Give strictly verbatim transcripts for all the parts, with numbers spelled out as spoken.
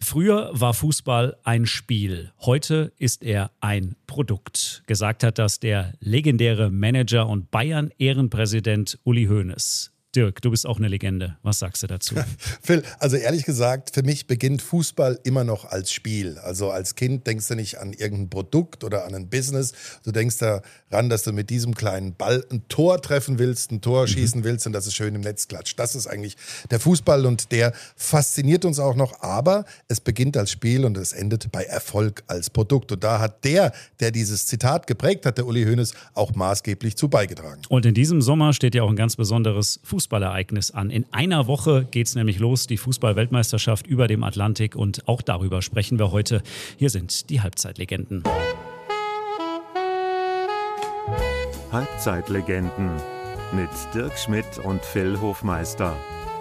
Früher war Fußball ein Spiel, heute ist er ein Produkt. Gesagt hat das der legendäre Manager und Bayern-Ehrenpräsident Uli Hoeneß. Dirk, du bist auch eine Legende. Was sagst du dazu? Phil, also ehrlich gesagt, für mich beginnt Fußball immer noch als Spiel. Also als Kind denkst du nicht an irgendein Produkt oder an ein Business. Du denkst daran, dass du mit diesem kleinen Ball ein Tor treffen willst, ein Tor schießen willst und dass es schön im Netz klatscht. Das ist eigentlich der Fußball und der fasziniert uns auch noch. Aber es beginnt als Spiel und es endet bei Erfolg als Produkt. Und da hat der, der dieses Zitat geprägt hat, der Uli Hoeneß, auch maßgeblich zu beigetragen. Und in diesem Sommer steht ja auch ein ganz besonderes Fußball Fußballereignis an. In einer Woche geht es nämlich los, die Fußball-Weltmeisterschaft über dem Atlantik und auch darüber sprechen wir heute. Hier sind die Halbzeitlegenden. Halbzeitlegenden mit Dirk Schmidt und Phil Hofmeister.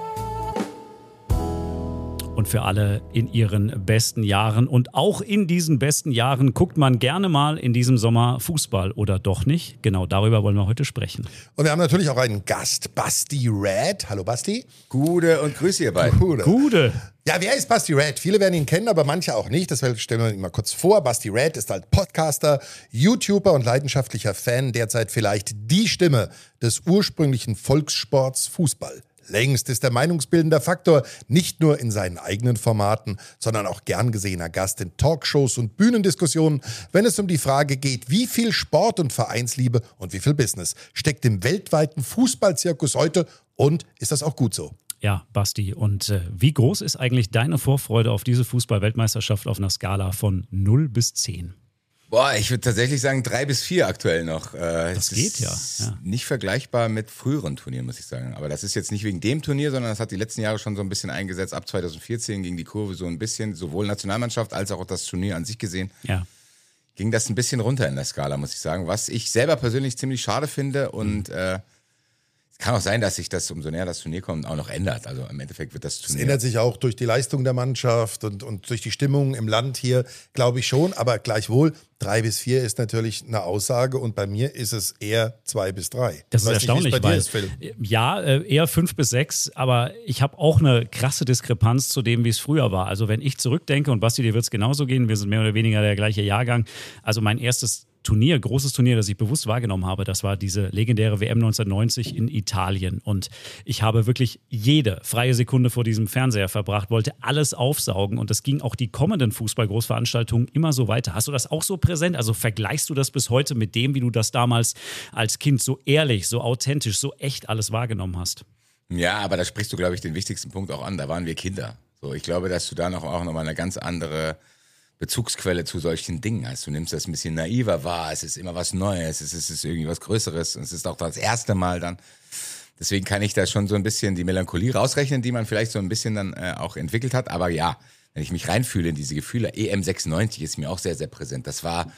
Und für alle in ihren besten Jahren und auch in diesen besten Jahren guckt man gerne mal in diesem Sommer Fußball oder doch nicht. Genau darüber wollen wir heute sprechen. Und wir haben natürlich auch einen Gast, Basti Red. Hallo Basti. Gude und grüß ihr beiden. Gude. Gude. Ja, wer ist Basti Red? Viele werden ihn kennen, aber manche auch nicht. Deshalb stellen wir ihn mal kurz vor. Basti Red ist halt Podcaster, YouTuber und leidenschaftlicher Fan, derzeit vielleicht die Stimme des ursprünglichen Volkssports Fußball. Längst ist der meinungsbildender Faktor nicht nur in seinen eigenen Formaten, sondern auch gern gesehener Gast in Talkshows und Bühnendiskussionen, wenn es um die Frage geht, wie viel Sport und Vereinsliebe und wie viel Business steckt im weltweiten Fußballzirkus heute und ist das auch gut so? Ja, Basti, und äh, wie groß ist eigentlich deine Vorfreude auf diese Fußball-Weltmeisterschaft auf einer Skala von null bis zehn? Boah, ich würde tatsächlich sagen drei bis vier aktuell noch. Äh, das geht ja, ja. Nicht vergleichbar mit früheren Turnieren, muss ich sagen. Aber das ist jetzt nicht wegen dem Turnier, sondern das hat die letzten Jahre schon so ein bisschen eingesetzt. Ab zwanzig vierzehn ging die Kurve so ein bisschen, sowohl Nationalmannschaft als auch das Turnier an sich gesehen, ja. ging das ein bisschen runter in der Skala, muss ich sagen. Was ich selber persönlich ziemlich schade finde und äh, kann auch sein, dass sich das, umso näher das Turnier kommt, auch noch ändert. Also im Endeffekt wird das Turnier... Es ändert sich auch durch die Leistung der Mannschaft und, und durch die Stimmung im Land hier, glaube ich schon. Aber gleichwohl, drei bis vier ist natürlich eine Aussage und bei mir ist es eher zwei bis drei. Das ist erstaunlich, nicht, bei dir weil ist, Phil. ja, eher fünf bis sechs, aber ich habe auch eine krasse Diskrepanz zu dem, wie es früher war. Also wenn ich zurückdenke, und Basti, dir wird es genauso gehen, wir sind mehr oder weniger der gleiche Jahrgang, also mein erstes Turnier, großes Turnier, das ich bewusst wahrgenommen habe, das war diese legendäre W M neunzehnhundertneunzig in Italien und ich habe wirklich jede freie Sekunde vor diesem Fernseher verbracht, wollte alles aufsaugen und das ging auch die kommenden Fußball-Großveranstaltungen immer so weiter. Hast du das auch so präsent? Also vergleichst du das bis heute mit dem, wie du das damals als Kind so ehrlich, so authentisch, so echt alles wahrgenommen hast? Ja, aber da sprichst du, glaube ich, den wichtigsten Punkt auch an. Da waren wir Kinder. So, ich glaube, dass du da noch auch nochmal eine ganz andere Bezugsquelle zu solchen Dingen hast. Du nimmst das ein bisschen naiver wahr, es ist immer was Neues, es ist, es ist irgendwie was Größeres und es ist auch das erste Mal dann. Deswegen kann ich da schon so ein bisschen die Melancholie rausrechnen, die man vielleicht so ein bisschen dann äh, auch entwickelt hat. Aber ja, wenn ich mich reinfühle in diese Gefühle, E M sechsundneunzig ist mir auch sehr, sehr präsent. Das war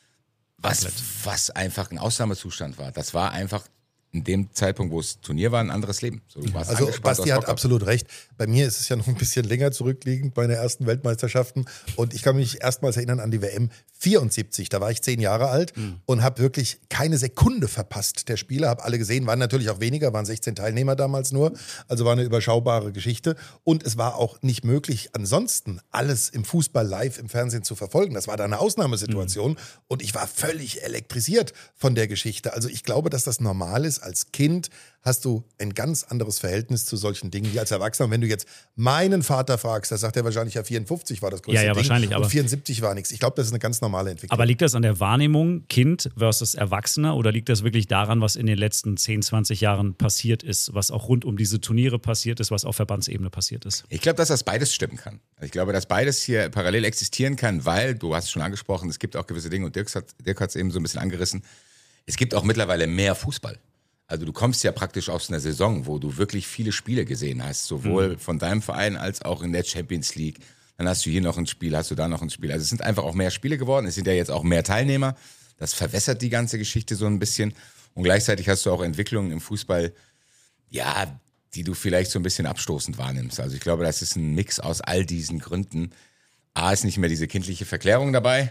was, was einfach ein Ausnahmezustand war. Das war einfach in dem Zeitpunkt, wo es Turnier war, ein anderes Leben. So, du warst also Basti hat absolut recht. Bei mir ist es ja noch ein bisschen länger zurückliegend, meine ersten Weltmeisterschaften. Und ich kann mich erstmals erinnern an die W M vierundsiebzig. Da war ich zehn Jahre alt mhm. und habe wirklich keine Sekunde verpasst der Spiele. Habe alle gesehen, waren natürlich auch weniger, waren sechzehn Teilnehmer damals nur. Also war eine überschaubare Geschichte. Und es war auch nicht möglich, ansonsten alles im Fußball live im Fernsehen zu verfolgen. Das war da eine Ausnahmesituation. Mhm. Und ich war völlig elektrisiert von der Geschichte. Also ich glaube, dass das normal ist. Als Kind hast du ein ganz anderes Verhältnis zu solchen Dingen wie als Erwachsener. Und wenn du jetzt meinen Vater fragst, da sagt er wahrscheinlich, ja vierundfünfzig war das größte ja, ja, Ding wahrscheinlich, und aber vierundsiebzig war nichts. Ich glaube, das ist eine ganz normale Entwicklung. Aber liegt das an der Wahrnehmung Kind versus Erwachsener oder liegt das wirklich daran, was in den letzten zehn, zwanzig Jahren passiert ist, was auch rund um diese Turniere passiert ist, was auf Verbandsebene passiert ist? Ich glaube, dass das beides stimmen kann. Ich glaube, dass beides hier parallel existieren kann, weil, du hast es schon angesprochen, es gibt auch gewisse Dinge und Dirk hat Dirk hat es eben so ein bisschen angerissen, es gibt auch mittlerweile mehr Fußball. Also du kommst ja praktisch aus einer Saison, wo du wirklich viele Spiele gesehen hast, sowohl mhm. von deinem Verein als auch in der Champions League. Dann hast du hier noch ein Spiel, hast du da noch ein Spiel. Also es sind einfach auch mehr Spiele geworden, es sind ja jetzt auch mehr Teilnehmer. Das verwässert die ganze Geschichte so ein bisschen. Und gleichzeitig hast du auch Entwicklungen im Fußball, ja, die du vielleicht so ein bisschen abstoßend wahrnimmst. Also ich glaube, das ist ein Mix aus all diesen Gründen. A, ist nicht mehr diese kindliche Verklärung dabei.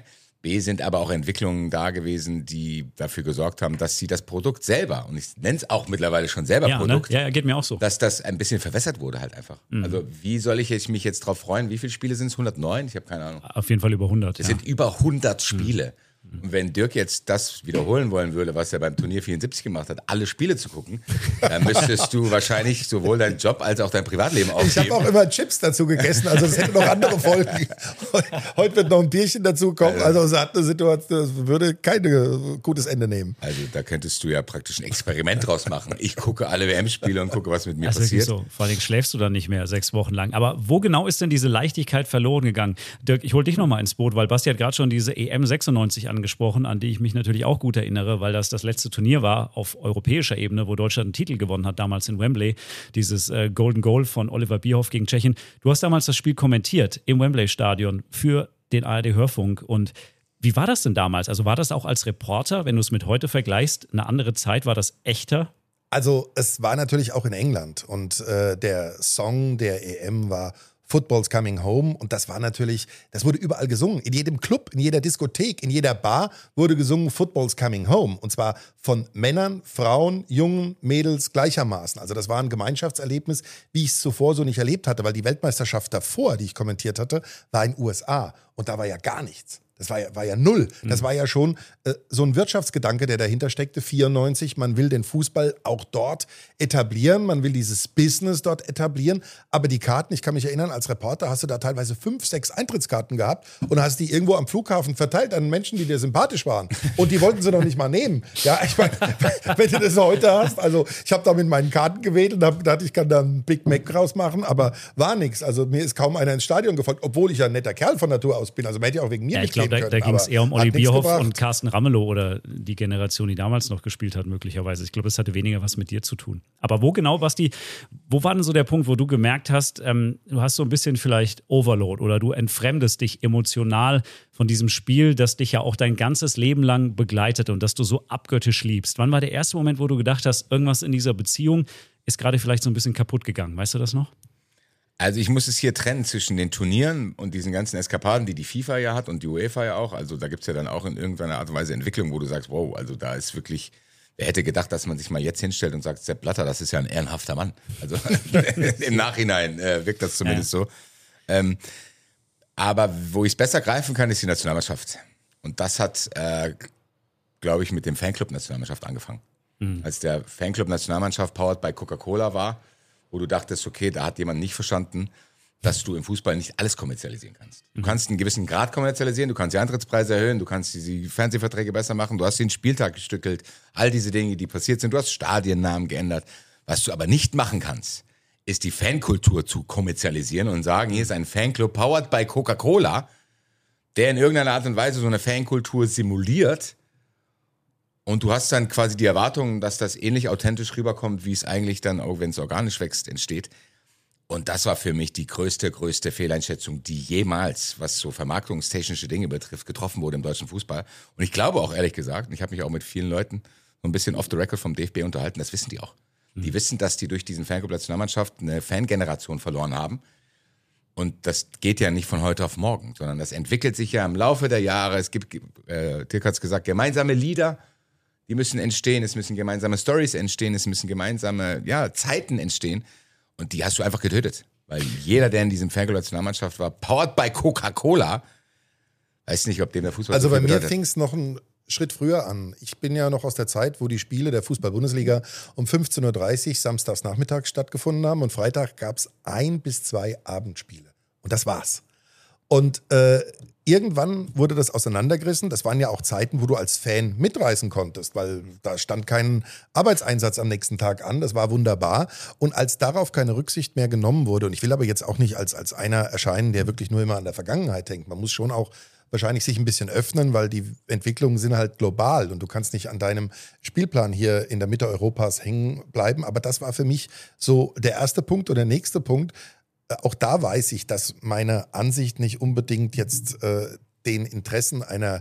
B sind aber auch Entwicklungen da gewesen, die dafür gesorgt haben, dass sie das Produkt selber, und ich nenne es auch mittlerweile schon selber ja, Produkt, ne? Ja, geht mir auch so. dass das ein bisschen verwässert wurde halt einfach. Mhm. Also wie soll ich jetzt mich jetzt drauf freuen? Wie viele Spiele sind es? hundertneun? Ich habe keine Ahnung. Auf jeden Fall über hundert. Es ja. sind über hundert Spiele. Mhm. Und wenn Dirk jetzt das wiederholen wollen würde, was er beim Turnier vierundsiebzig gemacht hat, alle Spiele zu gucken, dann müsstest du wahrscheinlich sowohl deinen Job als auch dein Privatleben aufgeben. Ich habe auch immer Chips dazu gegessen, also es hätte noch andere Folgen. Heute wird noch ein Bierchen dazu kommen, also es hat eine Situation, das würde kein gutes Ende nehmen. Also da könntest du ja praktisch ein Experiment draus machen. Ich gucke alle W M-Spiele und gucke, was mit mir das passiert. Ist so. Vor allem schläfst du dann nicht mehr sechs Wochen lang. Aber wo genau ist denn diese Leichtigkeit verloren gegangen? Dirk, ich hole dich nochmal ins Boot, weil Basti hat gerade schon diese E M sechsundneunzig angesprochen, an die ich mich natürlich auch gut erinnere, weil das das letzte Turnier war auf europäischer Ebene, wo Deutschland einen Titel gewonnen hat, damals in Wembley, dieses äh, Golden Goal von Oliver Bierhoff gegen Tschechien. Du hast damals das Spiel kommentiert im Wembley-Stadion für den A R D-Hörfunk. Und wie war das denn damals? Also war das auch als Reporter, wenn du es mit heute vergleichst, eine andere Zeit, war das echter? Also es war natürlich auch in England und äh, der Song der E M war Football's Coming Home und das war natürlich, das wurde überall gesungen. In jedem Club, in jeder Diskothek, in jeder Bar wurde gesungen Football's Coming Home und zwar von Männern, Frauen, Jungen, Mädels gleichermaßen. Also das war ein Gemeinschaftserlebnis, wie ich es zuvor so nicht erlebt hatte, weil die Weltmeisterschaft davor, die ich kommentiert hatte, war in den U S A und da war ja gar nichts. Das war ja, war ja null. Das war ja schon äh, so ein Wirtschaftsgedanke, der dahinter steckte, vierundneunzig. Man will den Fußball auch dort etablieren, man will dieses Business dort etablieren. Aber die Karten, ich kann mich erinnern, als Reporter hast du da teilweise fünf, sechs Eintrittskarten gehabt und hast die irgendwo am Flughafen verteilt an Menschen, die dir sympathisch waren. Und die wollten sie noch nicht mal nehmen. Ja, ich meine, wenn du das heute hast, also ich habe da mit meinen Karten gewählt und habe gedacht, ich kann da einen Big Mac rausmachen, aber war nichts. Also mir ist kaum einer ins Stadion gefolgt, obwohl ich ja ein netter Kerl von Natur aus bin. Also man hätte ja auch wegen mir ja, nicht ich glaube, da, da ging es eher um Olli Bierhoff und Carsten Ramelow oder die Generation, die damals noch gespielt hat, möglicherweise. Ich glaube, das hatte weniger was mit dir zu tun. Aber wo genau, Basti, wo war denn so der Punkt, wo du gemerkt hast, ähm, du hast so ein bisschen vielleicht Overload oder du entfremdest dich emotional von diesem Spiel, das dich ja auch dein ganzes Leben lang begleitet und das du so abgöttisch liebst. Wann war der erste Moment, wo du gedacht hast, irgendwas in dieser Beziehung ist gerade vielleicht so ein bisschen kaputt gegangen? Weißt du das noch? Also ich muss es hier trennen zwischen den Turnieren und diesen ganzen Eskapaden, die die FIFA ja hat und die UEFA ja auch. Also da gibt es ja dann auch in irgendeiner Art und Weise Entwicklung, wo du sagst, wow, also da ist wirklich, wer hätte gedacht, dass man sich mal jetzt hinstellt und sagt, Sepp Blatter, das ist ja ein ehrenhafter Mann. Also im Nachhinein äh, wirkt das zumindest ja. so. Ähm, aber wo ich es besser greifen kann, ist die Nationalmannschaft. Und das hat, äh, glaube ich, mit dem Fanclub-Nationalmannschaft angefangen. Mhm. Als der Fanclub-Nationalmannschaft powered by Coca-Cola war, wo du dachtest, okay, da hat jemand nicht verstanden, dass du im Fußball nicht alles kommerzialisieren kannst. Du kannst einen gewissen Grad kommerzialisieren, du kannst die Eintrittspreise erhöhen, du kannst die Fernsehverträge besser machen, du hast den Spieltag gestückelt, all diese Dinge, die passiert sind, du hast Stadiennamen geändert. Was du aber nicht machen kannst, ist die Fankultur zu kommerzialisieren und sagen, hier ist ein Fanclub powered by Coca-Cola, der in irgendeiner Art und Weise so eine Fankultur simuliert. Und du hast dann quasi die Erwartung, dass das ähnlich authentisch rüberkommt, wie es eigentlich dann, auch wenn es organisch wächst, entsteht. Und das war für mich die größte, größte Fehleinschätzung, die jemals, was so vermarktungstechnische Dinge betrifft, getroffen wurde im deutschen Fußball. Und ich glaube auch, ehrlich gesagt, und ich habe mich auch mit vielen Leuten so ein bisschen off the record vom D F B unterhalten, das wissen die auch. Mhm. Die wissen, dass die durch diesen Fanclub Nationalmannschaft eine Fangeneration verloren haben. Und das geht ja nicht von heute auf morgen, sondern das entwickelt sich ja im Laufe der Jahre. Es gibt, äh, Dirk hat es gesagt, gemeinsame Lieder, die müssen entstehen, es müssen gemeinsame Stories entstehen, es müssen gemeinsame ja, Zeiten entstehen. Und die hast du einfach getötet. Weil jeder, der in diesem Fanclub Nationalmannschaft war, powered by Coca-Cola, weiß nicht, ob dem der Fußball Also so bei mir bedeutet. fing es noch einen Schritt früher an. Ich bin ja noch aus der Zeit, wo die Spiele der Fußball-Bundesliga um fünfzehn Uhr dreißig samstags nachmittags stattgefunden haben und Freitag gab es ein bis zwei Abendspiele. Und das war's. Und äh, irgendwann wurde das auseinandergerissen. Das waren ja auch Zeiten, wo du als Fan mitreisen konntest, weil da stand kein Arbeitseinsatz am nächsten Tag an. Das war wunderbar. Und als darauf keine Rücksicht mehr genommen wurde, und ich will aber jetzt auch nicht als, als einer erscheinen, der wirklich nur immer an der Vergangenheit denkt. Man muss schon auch wahrscheinlich sich ein bisschen öffnen, weil die Entwicklungen sind halt global und du kannst nicht an deinem Spielplan hier in der Mitte Europas hängen bleiben. Aber das war für mich so der erste Punkt. Und der nächste Punkt, auch da weiß ich, dass meine Ansicht nicht unbedingt jetzt äh, den Interessen einer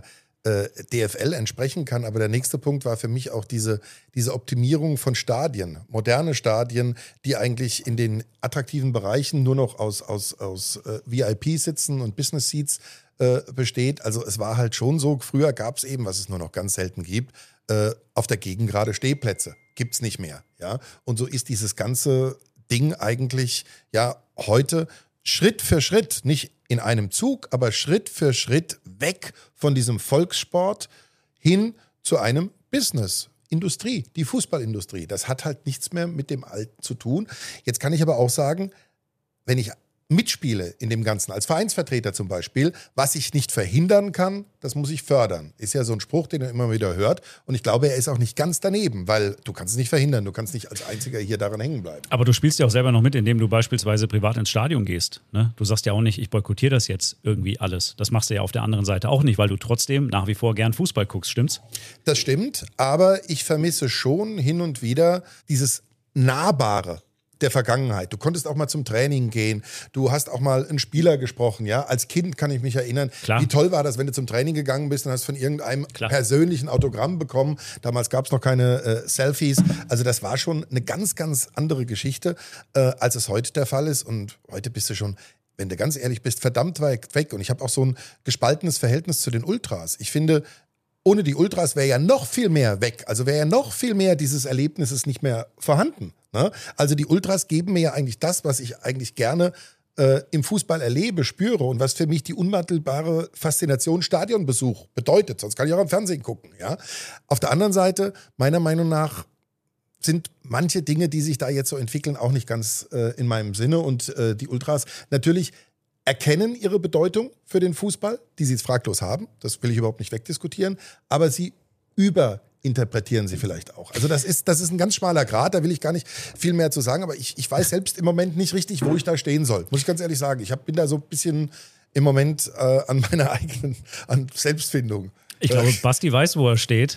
äh, D F L entsprechen kann. Aber der nächste Punkt war für mich auch diese, diese Optimierung von Stadien, moderne Stadien, die eigentlich in den attraktiven Bereichen nur noch aus, aus, aus äh, V I P-Sitzen und Business-Seats äh, besteht. Also es war halt schon so, früher gab es eben, was es nur noch ganz selten gibt, äh, auf der Gegend gerade Stehplätze. Gibt es nicht mehr. Ja? Und so ist dieses ganze Ding eigentlich ja heute Schritt für Schritt, nicht in einem Zug, aber Schritt für Schritt weg von diesem Volkssport hin zu einem Business. Industrie, die Fußballindustrie. Das hat halt nichts mehr mit dem Alten zu tun. Jetzt kann ich aber auch sagen, wenn ich mitspiele in dem Ganzen, als Vereinsvertreter zum Beispiel, was ich nicht verhindern kann, das muss ich fördern. Ist ja so ein Spruch, den er immer wieder hört. Und ich glaube, er ist auch nicht ganz daneben, weil du kannst es nicht verhindern. Du kannst nicht als Einziger hier daran hängen bleiben. Aber du spielst ja auch selber noch mit, indem du beispielsweise privat ins Stadion gehst. Ne? Du sagst ja auch nicht, ich boykottiere das jetzt irgendwie alles. Das machst du ja auf der anderen Seite auch nicht, weil du trotzdem nach wie vor gern Fußball guckst, stimmt's? Das stimmt, aber ich vermisse schon hin und wieder dieses Nahbare der Vergangenheit. Du konntest auch mal zum Training gehen. Du hast auch mal einen Spieler gesprochen, ja. Als Kind kann ich mich erinnern, Klar. wie toll war das, wenn du zum Training gegangen bist und hast von irgendeinem Klar. persönlichen Autogramm bekommen. Damals gab es noch keine äh, Selfies. Also das war schon eine ganz, ganz andere Geschichte, äh, als es heute der Fall ist. Und heute bist du schon, wenn du ganz ehrlich bist, verdammt weit weg. Und ich habe auch so ein gespaltenes Verhältnis zu den Ultras. Ich finde, ohne die Ultras wäre ja noch viel mehr weg. Also wäre ja noch viel mehr dieses Erlebnisses nicht mehr vorhanden. Ne? Also die Ultras geben mir ja eigentlich das, was ich eigentlich gerne äh, im Fußball erlebe, spüre und was für mich die unmittelbare Faszination Stadionbesuch bedeutet. Sonst kann ich auch am Fernsehen gucken. Ja? Auf der anderen Seite, meiner Meinung nach, sind manche Dinge, die sich da jetzt so entwickeln, auch nicht ganz äh, in meinem Sinne. Und äh, die Ultras natürlich erkennen ihre Bedeutung für den Fußball, die sie jetzt fraglos haben. Das will ich überhaupt nicht wegdiskutieren. Aber sie überinterpretieren sie vielleicht auch. Also das ist, das ist ein ganz schmaler Grat, da will ich gar nicht viel mehr zu sagen. Aber ich, ich weiß selbst im Moment nicht richtig, wo ich da stehen soll. Muss ich ganz ehrlich sagen. Ich hab, bin da so ein bisschen im Moment äh, an meiner eigenen an Selbstfindung. Ich glaube, Basti weiß, wo er steht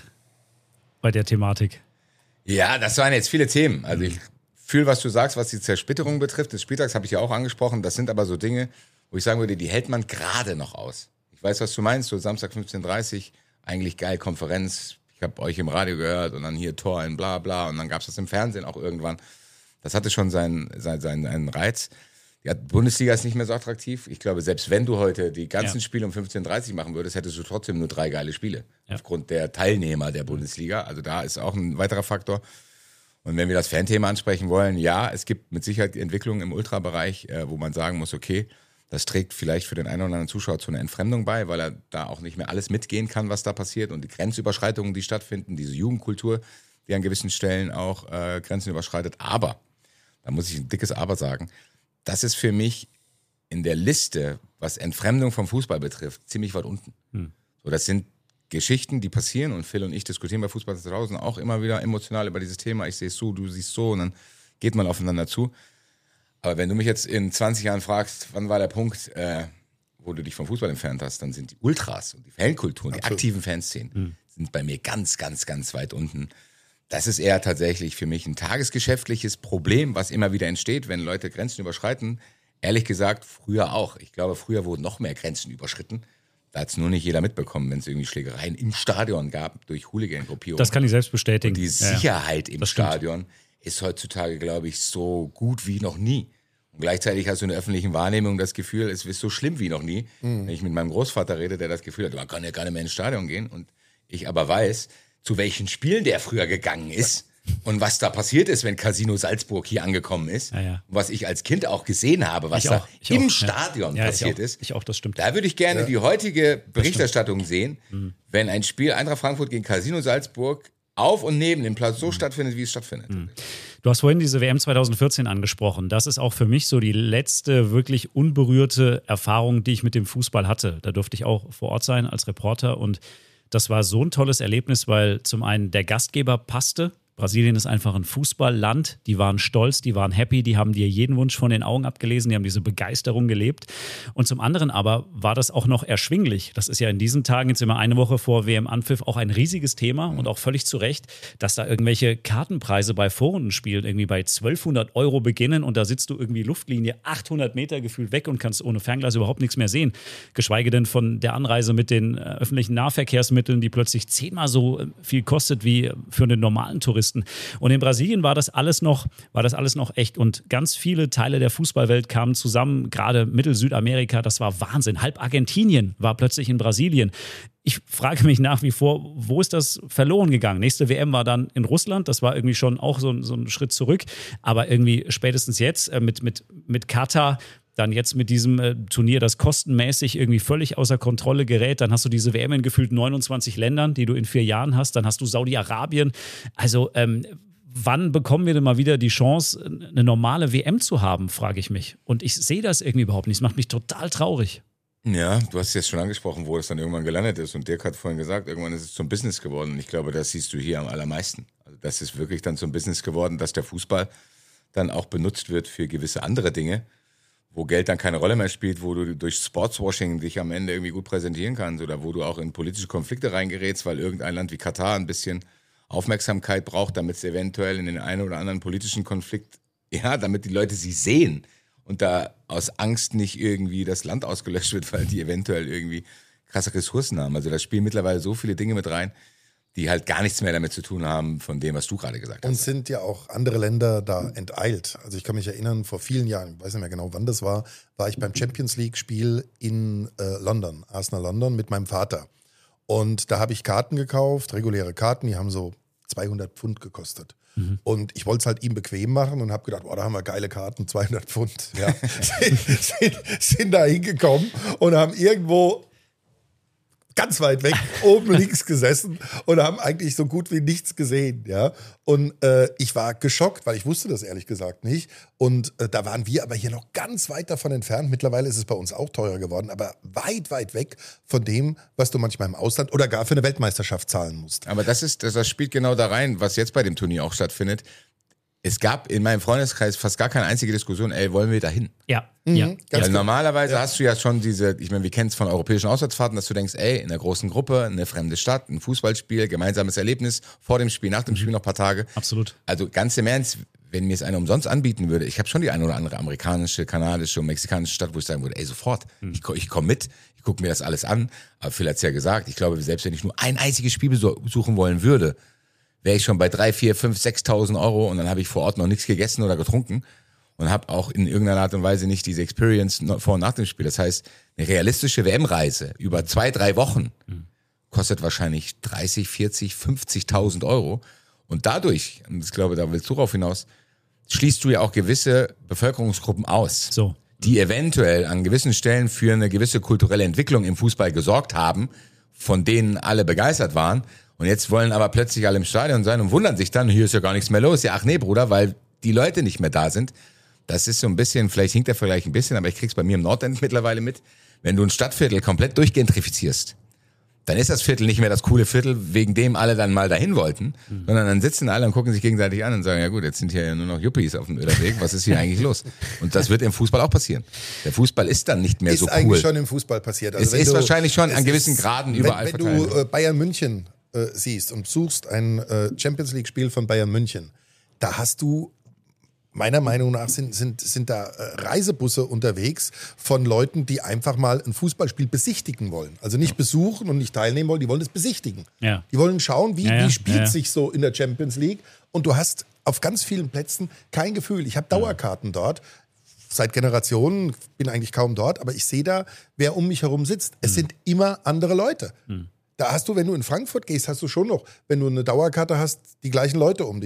bei der Thematik. Ja, das waren jetzt viele Themen. Also ich fühle, was du sagst, was die Zersplitterung betrifft. Des Spieltags habe ich ja auch angesprochen. Das sind aber so Dinge, wo ich sagen würde, die hält man gerade noch aus. Ich weiß, was du meinst. So Samstag fünfzehn Uhr dreißig, eigentlich geil, Konferenz. Ich habe euch im Radio gehört und dann hier Tor in bla bla. Und dann gab es das im Fernsehen auch irgendwann. Das hatte schon seinen, seinen, seinen Reiz. Die Bundesliga ist nicht mehr so attraktiv. Ich glaube, selbst wenn du heute die ganzen ja. Spiele um fünfzehn Uhr dreißig machen würdest, hättest du trotzdem nur drei geile Spiele. Ja. Aufgrund der Teilnehmer der Bundesliga. Also da ist auch ein weiterer Faktor. Und wenn wir das Fanthema ansprechen wollen, ja, es gibt mit Sicherheit Entwicklungen im Ultrabereich, äh, wo man sagen muss, okay, das trägt vielleicht für den einen oder anderen Zuschauer zu einer Entfremdung bei, weil er da auch nicht mehr alles mitgehen kann, was da passiert und die Grenzüberschreitungen, die stattfinden, diese Jugendkultur, die an gewissen Stellen auch äh, Grenzen überschreitet. Aber, da muss ich ein dickes Aber sagen, das ist für mich in der Liste, was Entfremdung vom Fußball betrifft, ziemlich weit unten. Hm. So, das sind Geschichten, die passieren und Phil und ich diskutieren bei Fußball draußen auch immer wieder emotional über dieses Thema. Ich sehe es so, du siehst so und dann geht man aufeinander zu. Aber wenn du mich jetzt in zwanzig Jahren fragst, wann war der Punkt, äh, wo du dich vom Fußball entfernt hast, dann sind die Ultras und die Fankultur, die aktiven Fanszenen, mhm. sind bei mir ganz, ganz, ganz weit unten. Das ist eher tatsächlich für mich ein tagesgeschäftliches Problem, was immer wieder entsteht, wenn Leute Grenzen überschreiten. Ehrlich gesagt, früher auch. Ich glaube, früher wurden noch mehr Grenzen überschritten. Da hat es nur nicht jeder mitbekommen, wenn es irgendwie Schlägereien im Stadion gab durch Hooligan-Gruppierungen. Das kann ich selbst bestätigen. Und die Sicherheit ja, im das Stadion ist heutzutage, glaube ich, so gut wie noch nie. Und gleichzeitig hast du in der öffentlichen Wahrnehmung das Gefühl, es ist so schlimm wie noch nie. Mhm. Wenn ich mit meinem Großvater rede, der das Gefühl hat, man kann ja gar nicht mehr ins Stadion gehen. Und ich aber weiß, zu welchen Spielen der früher gegangen ist. Und was da passiert ist, wenn Casino Salzburg hier angekommen ist, ja, ja. was ich als Kind auch gesehen habe, was ich da auch, im auch, Stadion ja. passiert ja, ich ist. Ich auch, das stimmt. Da würde ich gerne ja. die heutige Berichterstattung das sehen, mhm. wenn ein Spiel Eintracht Frankfurt gegen Casino Salzburg auf und neben dem Platz so mhm. stattfindet, wie es stattfindet. Mhm. Du hast vorhin diese W M zwanzig vierzehn angesprochen. Das ist auch für mich so die letzte wirklich unberührte Erfahrung, die ich mit dem Fußball hatte. Da durfte ich auch vor Ort sein als Reporter und das war so ein tolles Erlebnis, weil zum einen der Gastgeber passte. Brasilien ist einfach ein Fußballland. Die waren stolz, die waren happy, die haben dir jeden Wunsch von den Augen abgelesen, die haben diese Begeisterung gelebt. Und zum anderen aber war das auch noch erschwinglich. Das ist ja in diesen Tagen, jetzt immer eine Woche vor W M-Anpfiff, auch ein riesiges Thema und auch völlig zu Recht, dass da irgendwelche Kartenpreise bei Vorrundenspielen irgendwie bei zwölfhundert Euro beginnen und da sitzt du irgendwie Luftlinie achthundert Meter gefühlt weg und kannst ohne Fernglas überhaupt nichts mehr sehen. Geschweige denn von der Anreise mit den äh, öffentlichen Nahverkehrsmitteln, die plötzlich zehnmal so viel kostet wie für einen normalen Touristen. Und in Brasilien war das alles noch, war das alles noch echt. Und ganz viele Teile der Fußballwelt kamen zusammen, gerade Mittel-Südamerika, das war Wahnsinn. Halb Argentinien war plötzlich in Brasilien. Ich frage mich nach wie vor, wo ist das verloren gegangen? Nächste W M war dann in Russland, das war irgendwie schon auch so, so ein Schritt zurück. Aber irgendwie spätestens jetzt äh, mit, mit, mit Katar, dann jetzt mit diesem äh, Turnier, das kostenmäßig irgendwie völlig außer Kontrolle gerät. Dann hast du diese W M in gefühlt neunundzwanzig Ländern, die du in vier Jahren hast. Dann hast du Saudi-Arabien. Also ähm, wann bekommen wir denn mal wieder die Chance, eine normale W M zu haben, frage ich mich. Und ich sehe das irgendwie überhaupt nicht. Es macht mich total traurig. Ja, du hast jetzt schon angesprochen, wo es dann irgendwann gelandet ist. Und Dirk hat vorhin gesagt, irgendwann ist es zum Business geworden. Und ich glaube, das siehst du hier am allermeisten. Also das ist wirklich dann zum Business geworden, dass der Fußball dann auch benutzt wird für gewisse andere Dinge, wo Geld dann keine Rolle mehr spielt, wo du durch Sportswashing dich am Ende irgendwie gut präsentieren kannst oder wo du auch in politische Konflikte reingerätst, weil irgendein Land wie Katar ein bisschen Aufmerksamkeit braucht, damit es eventuell in den einen oder anderen politischen Konflikt, ja, damit die Leute sie sehen und da aus Angst nicht irgendwie das Land ausgelöscht wird, weil die eventuell irgendwie krasse Ressourcen haben. Also da spielen mittlerweile so viele Dinge mit rein, die halt gar nichts mehr damit zu tun haben, von dem, was du gerade gesagt hast. Und sind ja auch andere Länder da enteilt. Also ich kann mich erinnern, vor vielen Jahren, ich weiß nicht mehr genau, wann das war, war ich beim Champions League-Spiel in äh, London, Arsenal London, mit meinem Vater. Und da habe ich Karten gekauft, reguläre Karten, die haben so zweihundert Pfund gekostet. Mhm. Und ich wollte es halt ihm bequem machen und habe gedacht, boah, da haben wir geile Karten, zweihundert Pfund. Ja. sind, sind, sind da hingekommen und haben irgendwo ganz weit weg, oben links gesessen und haben eigentlich so gut wie nichts gesehen, ja. Und äh, ich war geschockt, weil ich wusste das ehrlich gesagt nicht. Und äh, da waren wir aber hier noch ganz weit davon entfernt. Mittlerweile ist es bei uns auch teurer geworden, aber weit, weit weg von dem, was du manchmal im Ausland oder gar für eine Weltmeisterschaft zahlen musst. Aber das ist, das, das spielt genau da rein, was jetzt bei dem Turnier auch stattfindet. Es gab in meinem Freundeskreis fast gar keine einzige Diskussion, ey, wollen wir da hin? Ja, mhm, ja. Weil genau. normalerweise ja. hast du ja schon diese, ich meine, wir kennen es von europäischen Auswärtsfahrten, dass du denkst, ey, in einer großen Gruppe, eine fremde Stadt, ein Fußballspiel, gemeinsames Erlebnis, vor dem Spiel, nach dem Spiel noch ein paar Tage. Absolut. Also ganz im Ernst, wenn mir es einer umsonst anbieten würde, ich habe schon die eine oder andere amerikanische, kanadische und mexikanische Stadt, wo ich sagen würde, ey, sofort, mhm. ich, ich komme mit, ich gucke mir das alles an. Aber Phil hat es ja gesagt, ich glaube, selbst wenn ich nur ein einziges Spiel besuchen wollen würde, wäre ich schon bei drei, vier, fünf, sechstausend Euro und dann habe ich vor Ort noch nichts gegessen oder getrunken und habe auch in irgendeiner Art und Weise nicht diese Experience vor und nach dem Spiel. Das heißt, eine realistische W M-Reise über zwei, drei Wochen kostet wahrscheinlich dreißig, vierzig, fünfzigtausend Euro und dadurch, und ich glaube, da willst du drauf hinaus, schließt du ja auch gewisse Bevölkerungsgruppen aus, So. die eventuell an gewissen Stellen für eine gewisse kulturelle Entwicklung im Fußball gesorgt haben, von denen alle begeistert waren. Und jetzt wollen aber plötzlich alle im Stadion sein und wundern sich dann, hier ist ja gar nichts mehr los. Ja, ach nee, Bruder, weil die Leute nicht mehr da sind. Das ist so ein bisschen, vielleicht hinkt der Vergleich ein bisschen, aber ich krieg's bei mir im Nordend mittlerweile mit. Wenn du ein Stadtviertel komplett durchgentrifizierst, dann ist das Viertel nicht mehr das coole Viertel, wegen dem alle dann mal dahin wollten, mhm. sondern dann sitzen alle und gucken sich gegenseitig an und sagen, ja gut, jetzt sind hier ja nur noch Yuppies auf dem Öderweg, was ist hier eigentlich los? Und das wird im Fußball auch passieren. Der Fußball ist dann nicht mehr ist so cool. Ist eigentlich schon im Fußball passiert. Also es ist du, wahrscheinlich schon an gewissen ist, Graden überall wenn, wenn verteilt. du äh, Bayern München äh, siehst und suchst ein äh, Champions League Spiel von Bayern München, da hast du meiner Meinung nach sind, sind, sind da Reisebusse unterwegs von Leuten, die einfach mal ein Fußballspiel besichtigen wollen. Also nicht besuchen und nicht teilnehmen wollen, die wollen es besichtigen. Ja. Die wollen schauen, wie, ja, ja. wie spielt ja, ja. sich so in der Champions League. Und du hast auf ganz vielen Plätzen kein Gefühl. Ich habe Dauerkarten dort. Seit Generationen, bin eigentlich kaum dort, aber ich sehe da, wer um mich herum sitzt. Es mhm. sind immer andere Leute. Mhm. Da hast du, wenn du in Frankfurt gehst, hast du schon noch, wenn du eine Dauerkarte hast, die gleichen Leute um dich rum.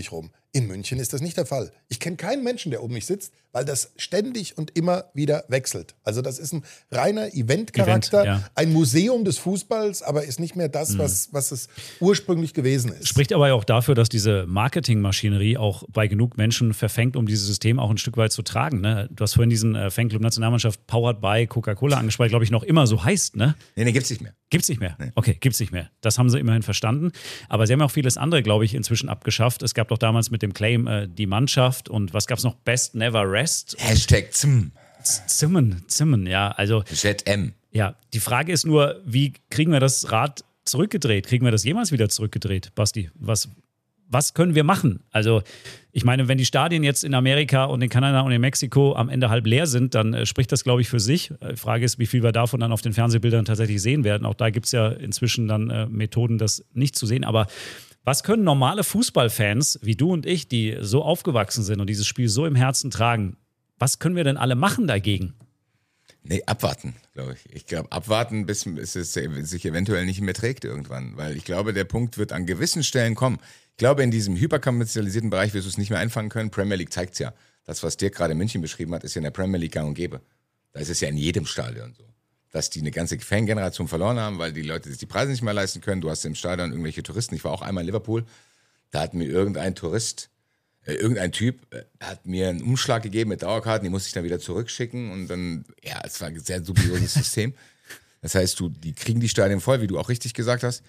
In München ist das nicht der Fall. Ich kenne keinen Menschen, der um mich sitzt, weil das ständig und immer wieder wechselt. Also das ist ein reiner Event-Charakter, Event, ja. ein Museum des Fußballs, aber ist nicht mehr das, was, was es ursprünglich gewesen ist. Spricht aber ja auch dafür, dass diese Marketingmaschinerie auch bei genug Menschen verfängt, um dieses System auch ein Stück weit zu tragen. Ne? Du hast vorhin diesen äh, Fanclub-Nationalmannschaft Powered by Coca-Cola angesprochen, glaube ich, noch immer so heißt, ne? Nee, nee, gibt's nicht mehr. Gibt's nicht mehr? Nee. Okay, gibt's nicht mehr. Das haben sie immerhin verstanden. Aber sie haben auch vieles andere, glaube ich, inzwischen abgeschafft. Es gab doch damals mit dem Claim äh, die Mannschaft und was gab's noch? Best Never Rest. Hashtag Z M. Zimmen, Zimmen, ja. Also, Z M. ja, die Frage ist nur, wie kriegen wir das Rad zurückgedreht? Kriegen wir das jemals wieder zurückgedreht, Basti? Was, was können wir machen? Also, ich meine, wenn die Stadien jetzt in Amerika und in Kanada und in Mexiko am Ende halb leer sind, dann äh, spricht das, glaube ich, für sich. Die Frage ist, wie viel wir davon dann auf den Fernsehbildern tatsächlich sehen werden. Auch da gibt es ja inzwischen dann äh, Methoden, das nicht zu sehen. Aber was können normale Fußballfans wie du und ich, die so aufgewachsen sind und dieses Spiel so im Herzen tragen, was können wir denn alle machen dagegen? Nee, abwarten, glaube ich. Ich glaube, abwarten, bis es sich eventuell nicht mehr trägt irgendwann. Weil ich glaube, der Punkt wird an gewissen Stellen kommen. Ich glaube, in diesem hyperkommerzialisierten Bereich wirst du es nicht mehr einfangen können. Premier League zeigt es ja. Das, was Dirk gerade in München beschrieben hat, ist ja in der Premier League gang und gäbe. Da ist es ja in jedem Stadion so. Dass die eine ganze Fangeneration verloren haben, weil die Leute sich die Preise nicht mehr leisten können. Du hast im Stadion irgendwelche Touristen. Ich war auch einmal in Liverpool. Da hat mir irgendein Tourist, äh, irgendein Typ, äh, hat mir einen Umschlag gegeben mit Dauerkarten. Die musste ich dann wieder zurückschicken. Und dann, ja, es war ein sehr dubioses System. Das heißt, du, die kriegen die Stadien voll, wie du auch richtig gesagt hast.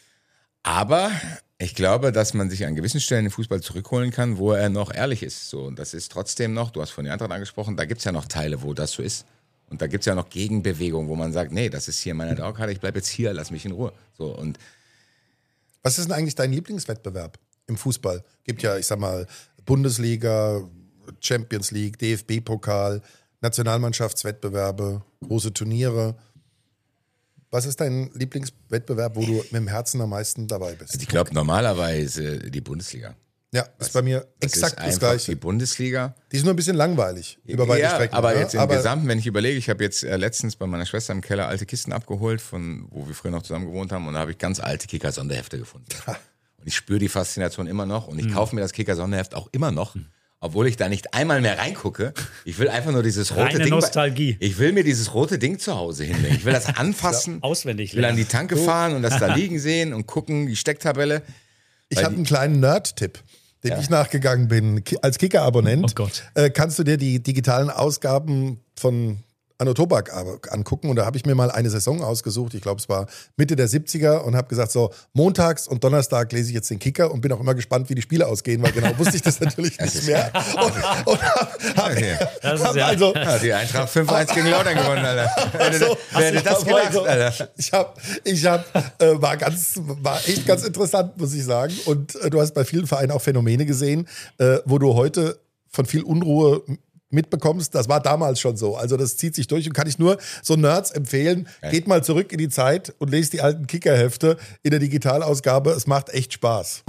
Aber ich glaube, dass man sich an gewissen Stellen den Fußball zurückholen kann, wo er noch ehrlich ist. So, und das ist trotzdem noch, du hast von den Eintracht angesprochen, da gibt es ja noch Teile, wo das so ist. Und da gibt es ja noch Gegenbewegungen, wo man sagt, nee, das ist hier meine Dauerkarte, ich bleibe jetzt hier, lass mich in Ruhe. So, und Was ist denn eigentlich dein Lieblingswettbewerb im Fußball? Gibt ja, ich sag mal, Bundesliga, Champions League, D F B-Pokal, Nationalmannschaftswettbewerbe, große Turniere. Was ist dein Lieblingswettbewerb, wo du mit dem Herzen am meisten dabei bist? also ich glaube normalerweise die Bundesliga. Ja, ist bei mir Das exakt ist das einfach Gleiche. die Bundesliga. Die ist nur ein bisschen langweilig über weite Ja, Strecken. aber ne? jetzt im aber Gesamten, wenn ich überlege, ich habe jetzt äh, letztens bei meiner Schwester im Keller alte Kisten abgeholt, von wo wir früher noch zusammen gewohnt haben, und da habe ich ganz alte Kicker-Sonderhefte gefunden. Und ich spüre die Faszination immer noch und ich Mhm. kaufe mir das Kicker-Sonderheft auch immer noch, obwohl ich da nicht einmal mehr reingucke. Ich will einfach nur dieses rote Reine Ding. Nostalgie. Ich will mir dieses rote Ding zu Hause hinlegen. Ich will das anfassen. Auswendig Ich will an lernen. die Tanke fahren und das da liegen sehen und gucken, die Stecktabelle. ich weil habe die- einen kleinen Nerd-Tipp, dem ich nachgegangen bin. Ki- Als Kicker-Abonnent Oh Gott. äh, kannst du dir die digitalen Ausgaben von Anno Tobak ab- angucken. Und da habe ich mir mal eine Saison ausgesucht. Ich glaube, es war Mitte der siebziger und habe gesagt, so montags und Donnerstag lese ich jetzt den Kicker und bin auch immer gespannt, wie die Spiele ausgehen, weil genau wusste ich das natürlich nicht mehr. Und, und hab, hab, Das ist hab ja- also, Ja, die Eintracht fünf eins gegen Lautern gewonnen, Alter. Wer hätte, Also, wer hätte das ich gedacht, hab also- Alter? Ich habe, ich hab, äh, war ganz, war echt ganz interessant, muss ich sagen. Und äh, du hast bei vielen Vereinen auch Phänomene gesehen, äh, wo du heute von viel Unruhe mitbekommst. Das war damals schon so. Also das zieht sich durch und kann ich nur so Nerds empfehlen. Ja. Geht mal zurück in die Zeit und lest die alten Kickerhefte in der Digitalausgabe. Es macht echt Spaß.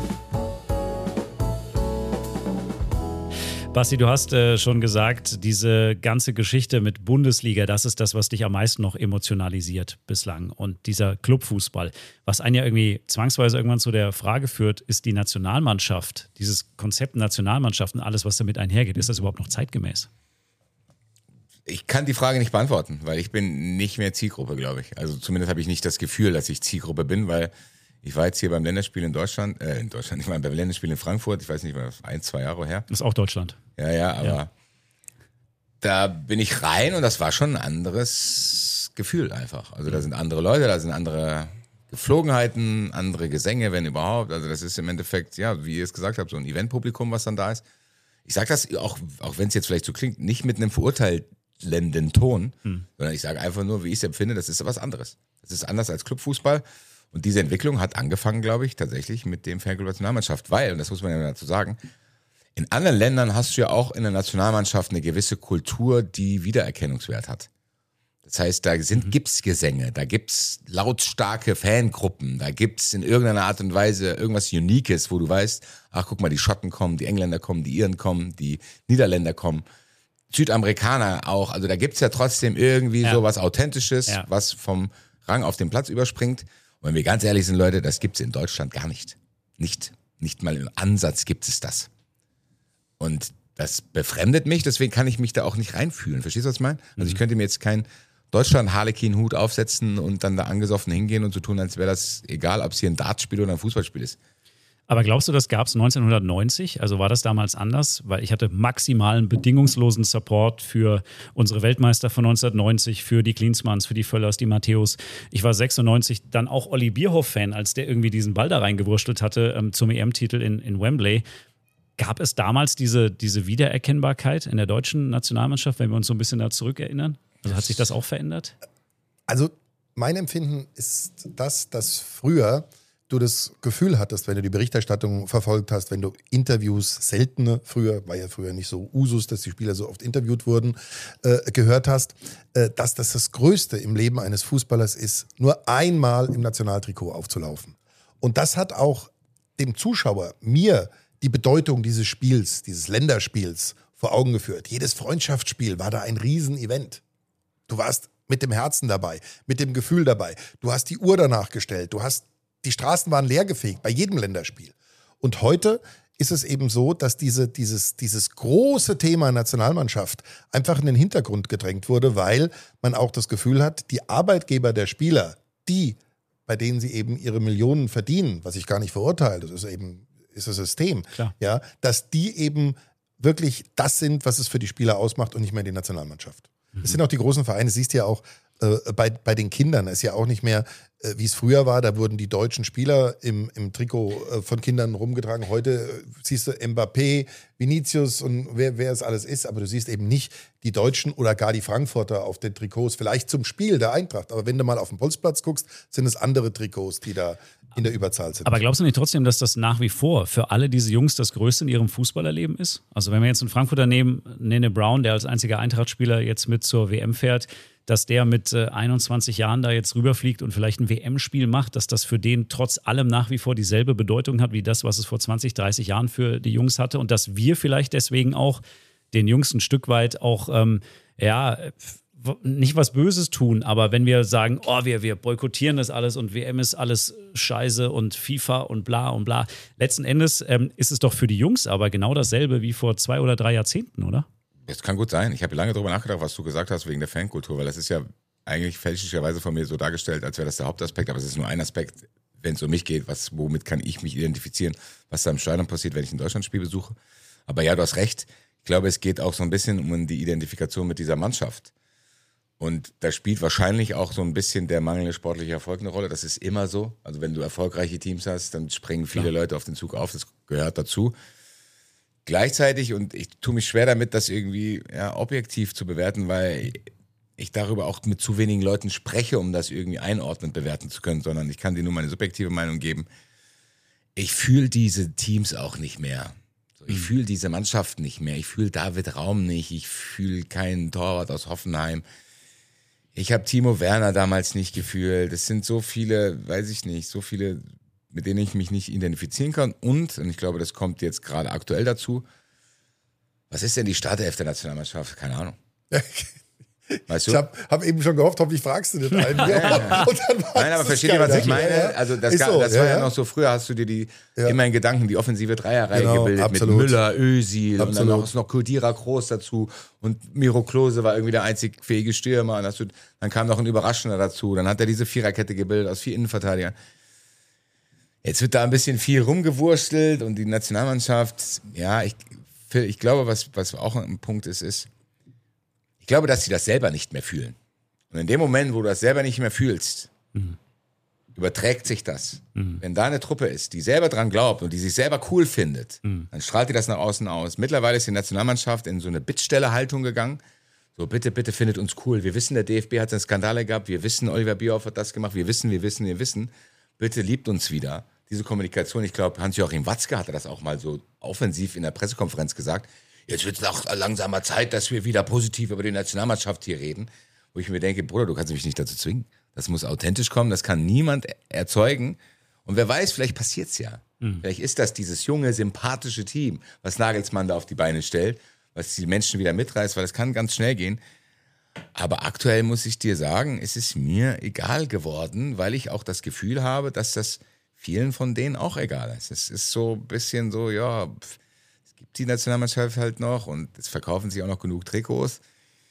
Basti, du hast äh, schon gesagt, diese ganze Geschichte mit Bundesliga, das ist das, was dich am meisten noch emotionalisiert bislang. Und dieser Clubfußball, was einen ja irgendwie zwangsweise irgendwann zu der Frage führt, ist die Nationalmannschaft, dieses Konzept Nationalmannschaft und alles, was damit einhergeht, ist das überhaupt noch zeitgemäß? Ich kann die Frage nicht beantworten, weil ich bin nicht mehr Zielgruppe, glaube ich. Also zumindest habe ich nicht das Gefühl, dass ich Zielgruppe bin, weil ich war jetzt hier beim Länderspiel in Deutschland, äh, in Deutschland, ich meine beim Länderspiel in Frankfurt, ich weiß nicht, war das ein, zwei Jahre her. Das ist auch Deutschland. Ja, ja, aber Ja. da bin ich rein und das war schon ein anderes Gefühl einfach. Also da sind andere Leute, da sind andere Geflogenheiten, andere Gesänge, wenn überhaupt. Also das ist im Endeffekt, ja, wie ihr es gesagt habt, so ein Eventpublikum, was dann da ist. Ich sage das auch, auch wenn es jetzt vielleicht so klingt, nicht mit einem verurteilenden Ton, hm. sondern ich sage einfach nur, wie ich es empfinde, das ist was anderes. Das ist anders als Clubfußball. Und diese Entwicklung hat angefangen, glaube ich, tatsächlich mit dem Fanclub Nationalmannschaft, weil, und das muss man ja dazu sagen, in anderen Ländern hast du ja auch in der Nationalmannschaft eine gewisse Kultur, die Wiedererkennungswert hat. Das heißt, da sind, mhm. gibt's Gesänge, da gibt's lautstarke Fangruppen, da gibt's in irgendeiner Art und Weise irgendwas Uniques, wo du weißt, ach guck mal, die Schotten kommen, die Engländer kommen, die Iren kommen, die Niederländer kommen, Südamerikaner auch. Also da gibt's ja trotzdem irgendwie ja. so was Authentisches, ja. was vom Rang auf den Platz überspringt. Und wenn wir ganz ehrlich sind, Leute, das gibt's in Deutschland gar nicht. Nicht, nicht mal im Ansatz gibt es das. Und das befremdet mich, deswegen kann ich mich da auch nicht reinfühlen. Verstehst du, was ich meine? Also ich könnte mir jetzt keinen Deutschland-Harlequin-Hut aufsetzen und dann da angesoffen hingehen und so tun, als wäre das egal, ob es hier ein Dartspiel oder ein Fußballspiel ist. Aber glaubst du, das gab es neunzehnhundertneunzig? Also war das damals anders? Weil ich hatte maximalen, bedingungslosen Support für unsere Weltmeister von neunzehnhundertneunzig, für die Klinsmanns, für die Völlers, die Matthäus. Ich war sechsundneunzig dann auch Olli Bierhoff-Fan, als der irgendwie diesen Ball da reingewurschtelt hatte ähm, zum E M-Titel in, in Wembley. Gab es damals diese, diese Wiedererkennbarkeit in der deutschen Nationalmannschaft, wenn wir uns so ein bisschen da zurückerinnern? Also hat sich das auch verändert? Also mein Empfinden ist das, dass früher du das Gefühl hattest, wenn du die Berichterstattung verfolgt hast, wenn du Interviews, seltene, früher, war ja früher nicht so Usus, dass die Spieler so oft interviewt wurden, äh, gehört hast, äh, dass das das Größte im Leben eines Fußballers ist, nur einmal im Nationaltrikot aufzulaufen. Und das hat auch dem Zuschauer, mir, die Bedeutung dieses Spiels, dieses Länderspiels vor Augen geführt. Jedes Freundschaftsspiel war da ein Riesenevent. Du warst mit dem Herzen dabei, mit dem Gefühl dabei. Du hast die Uhr danach gestellt, du hast die Straßen waren leergefegt bei jedem Länderspiel. Und heute ist es eben so, dass diese, dieses, dieses große Thema Nationalmannschaft einfach in den Hintergrund gedrängt wurde, weil man auch das Gefühl hat, die Arbeitgeber der Spieler, die, bei denen sie eben ihre Millionen verdienen, was ich gar nicht verurteile, das ist eben ist das System, Klar. Ja, dass die eben wirklich das sind, was es für die Spieler ausmacht und nicht mehr die Nationalmannschaft. Mhm. Das sind auch die großen Vereine, siehst du ja auch, Äh, bei, bei den Kindern ist ja auch nicht mehr, äh, wie es früher war, da wurden die deutschen Spieler im, im Trikot äh, von Kindern rumgetragen. Heute äh, siehst du Mbappé, Vinicius und wer, wer es alles ist, aber du siehst eben nicht die Deutschen oder gar die Frankfurter auf den Trikots, vielleicht zum Spiel der Eintracht, aber wenn du mal auf den Bolzplatz guckst, sind es andere Trikots, die da in der Überzahl sind. Aber glaubst du nicht trotzdem, dass das nach wie vor für alle diese Jungs das Größte in ihrem Fußballerleben ist? Also wenn wir jetzt einen Frankfurter nehmen, Nene Brown, der als einziger Eintracht-Spieler jetzt mit zur W M fährt, dass der mit äh, einundzwanzig Jahren da jetzt rüberfliegt und vielleicht ein W M-Spiel macht, dass das für den trotz allem nach wie vor dieselbe Bedeutung hat, wie das, was es vor zwanzig, dreißig Jahren für die Jungs hatte und dass wir vielleicht deswegen auch den Jungs ein Stück weit auch, ähm, ja, nicht was Böses tun, aber wenn wir sagen, oh, wir, wir boykottieren das alles und W M ist alles scheiße und FIFA und bla und bla. Letzten Endes ähm, ist es doch für die Jungs aber genau dasselbe wie vor zwei oder drei Jahrzehnten, oder? Das kann gut sein. Ich habe lange darüber nachgedacht, was du gesagt hast wegen der Fankultur, weil das ist ja eigentlich fälschlicherweise von mir so dargestellt, als wäre das der Hauptaspekt, aber es ist nur ein Aspekt, wenn es um mich geht, was, womit kann ich mich identifizieren, was da im Stadion passiert, wenn ich ein Deutschlandspiel besuche. Aber ja, du hast recht. Ich glaube, es geht auch so ein bisschen um die Identifikation mit dieser Mannschaft. Und da spielt wahrscheinlich auch so ein bisschen der mangelnde sportliche Erfolg eine Rolle. Das ist immer so. Also wenn du erfolgreiche Teams hast, dann springen viele Leute auf den Zug auf. Das gehört dazu. Gleichzeitig, und ich tue mich schwer damit, das irgendwie ja, objektiv zu bewerten, weil ich darüber auch mit zu wenigen Leuten spreche, um das irgendwie einordnend bewerten zu können, sondern ich kann dir nur meine subjektive Meinung geben. Ich fühle diese Teams auch nicht mehr. Ich mhm. fühle diese Mannschaft nicht mehr. Ich fühle David Raum nicht. Ich fühle keinen Torwart aus Hoffenheim. Ich habe Timo Werner damals nicht gefühlt. Es sind so viele, weiß ich nicht, so viele, mit denen ich mich nicht identifizieren kann. Und, und ich glaube, das kommt jetzt gerade aktuell dazu, was ist denn die Startelf der Nationalmannschaft? Keine Ahnung. Weißt du? Ich habe hab eben schon gehofft, hoffentlich fragst du den einen. Ja, ja. Und dann Nein, aber versteht ihr, was ich meine? Also das, so, das war ja, ja noch so, früher hast du dir die ja. immer in Gedanken die offensive Dreierreihe genau, gebildet absolut. mit Müller, Özil absolut. und dann noch, ist noch Kodira Kroos dazu und Miro Klose war irgendwie der einzig fähige Stürmer. Und hast du, dann kam noch ein Überraschender dazu. Dann hat er diese Viererkette gebildet aus vier Innenverteidigern. Jetzt wird da ein bisschen viel rumgewurstelt und die Nationalmannschaft, ja, ich, ich glaube, was, was auch ein Punkt ist, ist, ich glaube, dass sie das selber nicht mehr fühlen. Und in dem Moment, wo du das selber nicht mehr fühlst, mhm. überträgt sich das. Mhm. Wenn da eine Truppe ist, die selber dran glaubt und die sich selber cool findet, mhm. dann strahlt die das nach außen aus. Mittlerweile ist die Nationalmannschaft in so eine Bittstellerhaltung gegangen. So, bitte, bitte findet uns cool. Wir wissen, der D F B hat seine Skandale gehabt. Wir wissen, Oliver Bierhoff hat das gemacht. Wir wissen, wir wissen, wir wissen. Bitte liebt uns wieder. Diese Kommunikation, ich glaube, Hans-Joachim Watzke hatte das auch mal so offensiv in der Pressekonferenz gesagt. Jetzt wird es auch langsamer Zeit, dass wir wieder positiv über die Nationalmannschaft hier reden. Wo ich mir denke, Bruder, du kannst mich nicht dazu zwingen. Das muss authentisch kommen, das kann niemand erzeugen. Und wer weiß, vielleicht passiert's ja. Mhm. Vielleicht ist das dieses junge, sympathische Team, was Nagelsmann da auf die Beine stellt, was die Menschen wieder mitreißt, weil das kann ganz schnell gehen. Aber aktuell muss ich dir sagen, es ist mir egal geworden, weil ich auch das Gefühl habe, dass das vielen von denen auch egal ist. Es ist so ein bisschen so, ja... gibt die Nationalmannschaft halt noch und es verkaufen sich auch noch genug Trikots.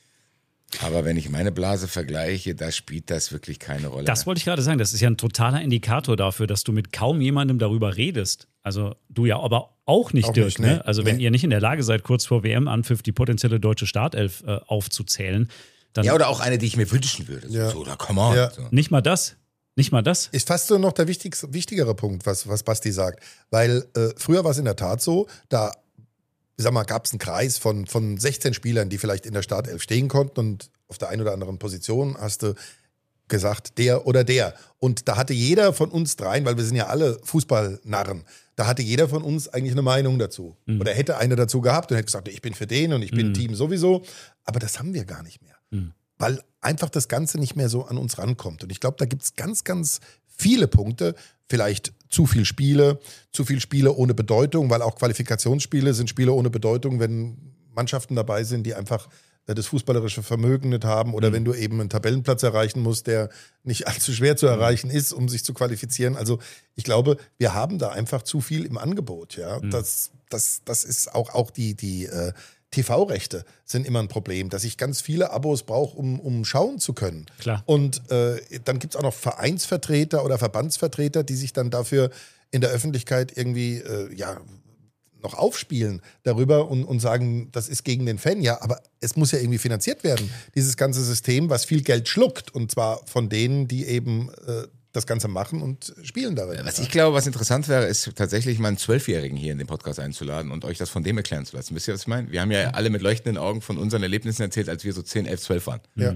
Aber wenn ich meine Blase vergleiche, da spielt das wirklich keine Rolle. Das wollte ich gerade sagen. Das ist ja ein totaler Indikator dafür, dass du mit kaum jemandem darüber redest. Also du ja aber auch nicht, Auch Dirk. nicht, ne? nee. Also wenn Nee. ihr nicht in der Lage seid, kurz vor W M-Anpfiff die potenzielle deutsche Startelf äh, aufzuzählen, dann Ja, oder auch eine, die ich mir wünschen würde. So, Ja. so da come on. Ja. So. nicht mal das. Nicht mal das. Ist fast so noch der wichtigste, wichtigere Punkt, was, was Basti sagt. Weil äh, früher war es in der Tat so, da ich sag mal, gab es einen Kreis von, von sechzehn Spielern, die vielleicht in der Startelf stehen konnten und auf der einen oder anderen Position hast du gesagt, der oder der. Und da hatte jeder von uns dreien, weil wir sind ja alle Fußballnarren, da hatte jeder von uns eigentlich eine Meinung dazu. Mhm. Oder hätte eine dazu gehabt und hätte gesagt, ich bin für den und ich bin Mhm. Team sowieso. Aber das haben wir gar nicht mehr. Mhm. Weil einfach das Ganze nicht mehr so an uns rankommt. Und ich glaube, da gibt es ganz, ganz viele Punkte. Vielleicht zu viel Spiele, zu viel Spiele ohne Bedeutung, weil auch Qualifikationsspiele sind Spiele ohne Bedeutung, wenn Mannschaften dabei sind, die einfach äh, das fußballerische Vermögen nicht haben oder Mhm. wenn du eben einen Tabellenplatz erreichen musst, der nicht allzu schwer zu erreichen ist, um sich zu qualifizieren. Also ich glaube, wir haben da einfach zu viel im Angebot. Ja? Mhm. Das, das, das ist auch, auch die, die äh, T V-Rechte sind immer ein Problem, dass ich ganz viele Abos brauche, um, um schauen zu können. Klar. Und äh, dann gibt es auch noch Vereinsvertreter oder Verbandsvertreter, die sich dann dafür in der Öffentlichkeit irgendwie äh, ja, noch aufspielen darüber und, und sagen, das ist gegen den Fan. Ja, aber es muss ja irgendwie finanziert werden, dieses ganze System, was viel Geld schluckt. Und zwar von denen, die eben äh, das Ganze machen und spielen darin. Was ich glaube, was interessant wäre, ist tatsächlich mal einen Zwölfjährigen hier in den Podcast einzuladen und euch das von dem erklären zu lassen. Wisst ihr, was ich meine? Wir haben ja alle mit leuchtenden Augen von unseren Erlebnissen erzählt, als wir so zehn, elf, zwölf waren. Ja.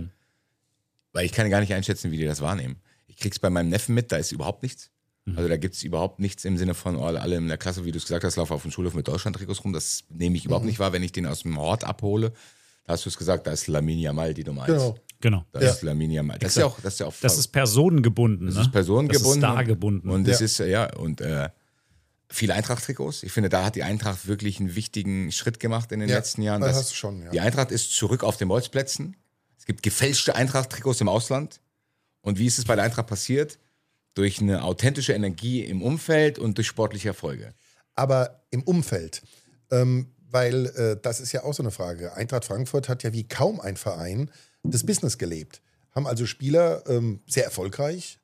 Weil ich kann gar nicht einschätzen, wie die das wahrnehmen. Ich krieg's bei meinem Neffen mit, da ist überhaupt nichts. Also da gibt's überhaupt nichts im Sinne von, oh, alle in der Klasse, wie du es gesagt hast, laufen auf dem Schulhof mit Deutschland-Trikots rum. Das nehme ich überhaupt nicht wahr, wenn ich den aus dem Hort abhole. Da hast du es gesagt, da ist Lamine Yamal die Nummer eins. Genau. Genau. Da Ja. ist Lamine Yamal. Das ist ja auch, das ist ja auch Das ist personengebunden. Das ne? ist personengebunden. Das ist stargebunden. Und das Ja. ist, äh, ja, und äh, viele Eintracht-Trikots. Ich finde, da hat die Eintracht wirklich einen wichtigen Schritt gemacht in den Ja, letzten Jahren. das dass hast du schon, ja. Die Eintracht ist zurück auf den Bolzplätzen. Es gibt gefälschte Eintracht-Trikots im Ausland. Und wie ist es bei der Eintracht passiert? Durch eine authentische Energie im Umfeld und durch sportliche Erfolge. Aber im Umfeld, ähm, weil äh, das ist ja auch so eine Frage. Eintracht Frankfurt hat ja wie kaum ein Verein das Business gelebt. Haben also Spieler ähm, sehr erfolgreich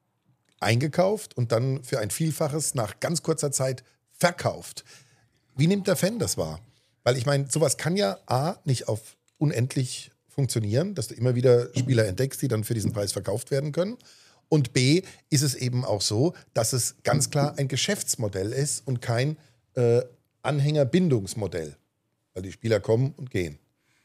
eingekauft und dann für ein Vielfaches nach ganz kurzer Zeit verkauft. Wie nimmt der Fan das wahr? Weil ich meine, sowas kann ja A, nicht auf unendlich funktionieren, dass du immer wieder Spieler entdeckst, die dann für diesen Preis verkauft werden können. Und B, ist es eben auch so, dass es ganz klar ein Geschäftsmodell ist und kein äh, Anhängerbindungsmodell. Weil die Spieler kommen und gehen.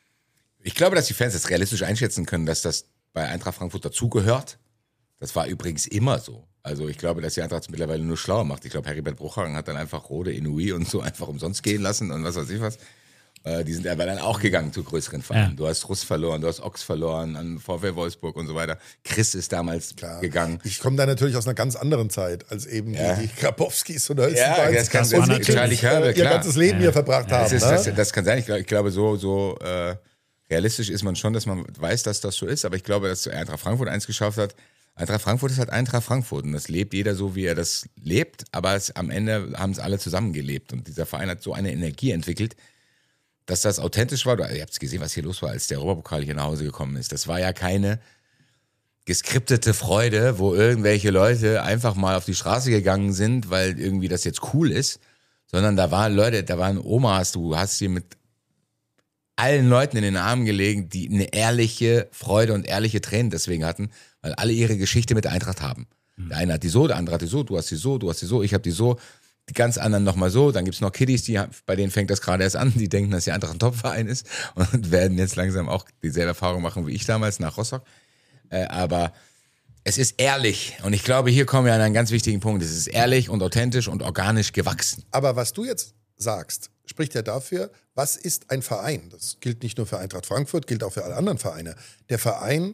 Ich glaube, dass die Fans das realistisch einschätzen können, dass das bei Eintracht Frankfurt dazugehört. Das war übrigens immer so. Also ich glaube, dass die Eintracht es mittlerweile nur schlauer macht. Ich glaube, Heribert Bruchhagen hat dann einfach Rode, Inouï und so einfach umsonst gehen lassen und was weiß ich was. Äh, die sind aber dann auch gegangen zu größeren Vereinen. Ja. Du hast Russ verloren, du hast Ochs verloren, an VfL Wolfsburg und so weiter. Chris ist damals Klar. gegangen. Ich komme da natürlich aus einer ganz anderen Zeit, als eben Ja. die, die Grabowskis oder Ja, das kann Das war sein. natürlich- Charlie Körbe, ihr klar. ganzes Leben hier verbracht haben. Das, ist, ne? das, das kann sein. Ich glaube, ich glaube so, so äh, realistisch ist man schon, dass man weiß, dass das so ist. Aber ich glaube, dass Eintracht Frankfurt eins geschafft hat. Eintracht Frankfurt ist halt Eintracht Frankfurt. Und das lebt jeder so, wie er das lebt. Aber es, am Ende haben es alle zusammengelebt. Und dieser Verein hat so eine Energie entwickelt, dass das authentisch war. Ihr habt es gesehen, was hier los war, als der Europapokal hier nach Hause gekommen ist. Das war ja keine geskriptete Freude, wo irgendwelche Leute einfach mal auf die Straße gegangen sind, weil irgendwie das jetzt cool ist, sondern da waren Leute, da waren Omas, du hast sie mit allen Leuten in den Armen gelegen, die eine ehrliche Freude und ehrliche Tränen deswegen hatten, weil alle ihre Geschichte mit der Eintracht haben. Der eine hat die so, der andere hat die so, du hast die so, du hast die so, ich habe die so, die ganz anderen nochmal so, dann gibt's noch Kiddies, die, bei denen fängt das gerade erst an, die denken, dass die Eintracht ein Topverein ist und werden jetzt langsam auch dieselbe Erfahrung machen wie ich damals nach Rostock. Äh, aber es ist ehrlich und ich glaube, hier kommen wir an einen ganz wichtigen Punkt. Es ist ehrlich und authentisch und organisch gewachsen. Aber was du jetzt sagst, spricht ja dafür, was ist ein Verein? Das gilt nicht nur für Eintracht Frankfurt, gilt auch für alle anderen Vereine. Der Verein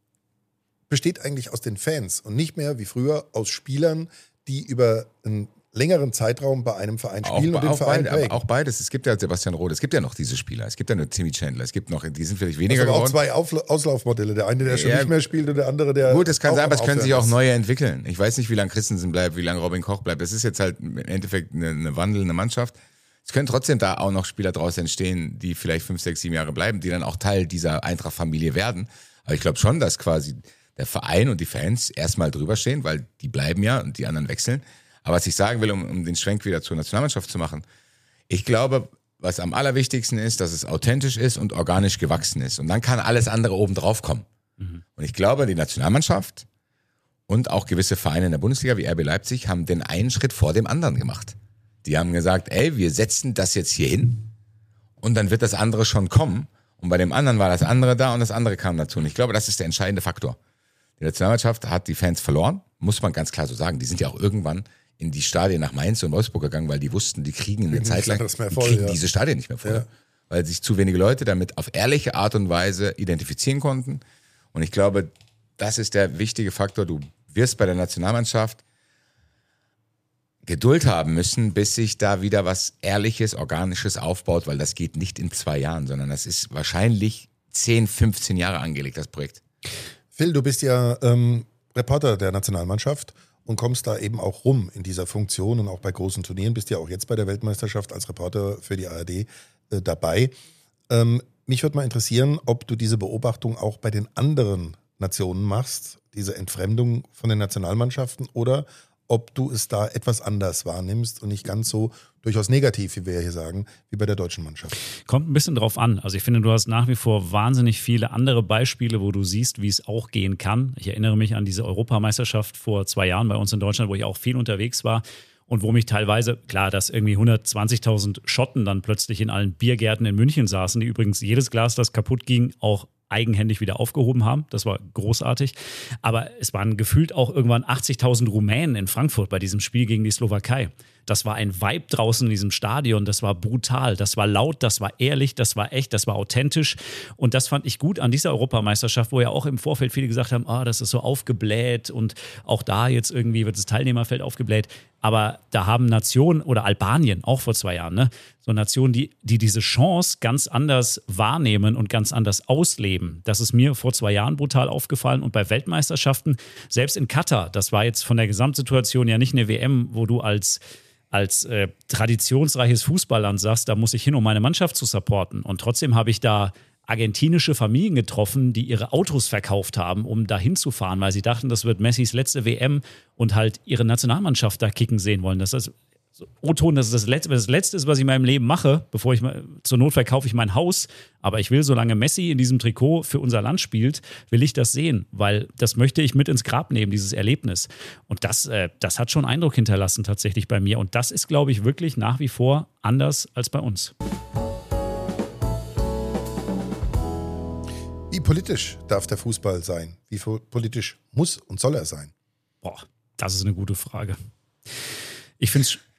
besteht eigentlich aus den Fans und nicht mehr wie früher aus Spielern, die über einen längeren Zeitraum bei einem Verein spielen Auch, und den auch, Verein beide, prägen. aber auch beides. Es gibt ja Sebastian Rode, es gibt ja noch diese Spieler, es gibt ja nur Timmy Chandler, es gibt noch, die sind vielleicht weniger aber auch geworden. zwei Aufla- Auslaufmodelle. Der eine, der schon Ja, nicht mehr spielt und der andere, der Gut, das kann auch sein, aber am es können sich Aufhören auch ist. neue entwickeln. Ich weiß nicht, wie lange Christensen bleibt, wie lange Robin Koch bleibt. Das ist jetzt halt im Endeffekt eine, eine wandelnde Mannschaft. Es können trotzdem da auch noch Spieler draus entstehen, die vielleicht fünf, sechs, sieben Jahre bleiben, die dann auch Teil dieser Eintracht-Familie werden. Aber ich glaube schon, dass quasi der Verein und die Fans erstmal drüber stehen, weil die bleiben ja und die anderen wechseln. Aber was ich sagen will, um, um den Schwenk wieder zur Nationalmannschaft zu machen, ich glaube, was am allerwichtigsten ist, dass es authentisch ist und organisch gewachsen ist. Und dann kann alles andere oben drauf kommen. Mhm. Und ich glaube, die Nationalmannschaft und auch gewisse Vereine in der Bundesliga wie R B Leipzig haben den einen Schritt vor dem anderen gemacht. Die haben gesagt, ey, wir setzen das jetzt hier hin und dann wird das andere schon kommen. Und bei dem anderen war das andere da und das andere kam dazu. Und ich glaube, das ist der entscheidende Faktor. Die Nationalmannschaft hat die Fans verloren, muss man ganz klar so sagen. Die sind ja auch irgendwann in die Stadien nach Mainz und Wolfsburg gegangen, weil die wussten, die kriegen eine Zeit lang voll, die kriegen ja. diese Stadien nicht mehr voll. Ja. Weil sich zu wenige Leute damit auf ehrliche Art und Weise identifizieren konnten. Und ich glaube, das ist der wichtige Faktor. Du wirst bei der Nationalmannschaft Geduld haben müssen, bis sich da wieder was Ehrliches, Organisches aufbaut, weil das geht nicht in zwei Jahren, sondern das ist wahrscheinlich zehn, fünfzehn Jahre angelegt, das Projekt. Phil, du bist ja ähm, Reporter der Nationalmannschaft und kommst da eben auch rum in dieser Funktion und auch bei großen Turnieren, bist ja auch jetzt bei der Weltmeisterschaft als Reporter für die A R D äh, dabei. Ähm, mich würde mal interessieren, ob du diese Beobachtung auch bei den anderen Nationen machst, diese Entfremdung von den Nationalmannschaften, oder ob du es da etwas anders wahrnimmst und nicht ganz so durchaus negativ, wie wir hier sagen, wie bei der deutschen Mannschaft. Kommt ein bisschen drauf an. Also ich finde, du hast nach wie vor wahnsinnig viele andere Beispiele, wo du siehst, wie es auch gehen kann. Ich erinnere mich an diese Europameisterschaft vor zwei Jahren bei uns in Deutschland, wo ich auch viel unterwegs war und wo mich teilweise, klar, dass irgendwie hundertzwanzigtausend Schotten dann plötzlich in allen Biergärten in München saßen, die übrigens jedes Glas, das kaputt ging, auch eigenhändig wieder aufgehoben haben. Das war großartig. Aber es waren gefühlt auch irgendwann achtzigtausend Rumänen in Frankfurt bei diesem Spiel gegen die Slowakei. Das war ein Vibe draußen in diesem Stadion. Das war brutal. Das war laut, das war ehrlich, das war echt, das war authentisch. Und das fand ich gut an dieser Europameisterschaft, wo ja auch im Vorfeld viele gesagt haben, ah, das ist so aufgebläht und auch da jetzt irgendwie wird das Teilnehmerfeld aufgebläht. Aber da haben Nationen oder Albanien, auch vor zwei Jahren, ne, so Nationen, die, die diese Chance ganz anders wahrnehmen und ganz anders ausleben. Das ist mir vor zwei Jahren brutal aufgefallen. Und bei Weltmeisterschaften, selbst in Katar, das war jetzt von der Gesamtsituation ja nicht eine W M, wo du als als äh, traditionsreiches Fußballland sagst, da muss ich hin, um meine Mannschaft zu supporten. Und trotzdem habe ich da argentinische Familien getroffen, die ihre Autos verkauft haben, um da hinzufahren, weil sie dachten, das wird Messis letzte W M und halt ihre Nationalmannschaft da kicken sehen wollen. Das ist O-Ton, das ist das Letzte, das Letzte ist, was ich in meinem Leben mache, bevor ich zur Not verkaufe ich mein Haus. Aber ich will, solange Messi in diesem Trikot für unser Land spielt, will ich das sehen, weil das möchte ich mit ins Grab nehmen, dieses Erlebnis. Und das, äh, das hat schon Eindruck hinterlassen tatsächlich bei mir. Und das ist, glaube ich, wirklich nach wie vor anders als bei uns. Wie politisch darf der Fußball sein? Wie politisch muss und soll er sein? Boah, das ist eine gute Frage. Ich finde es...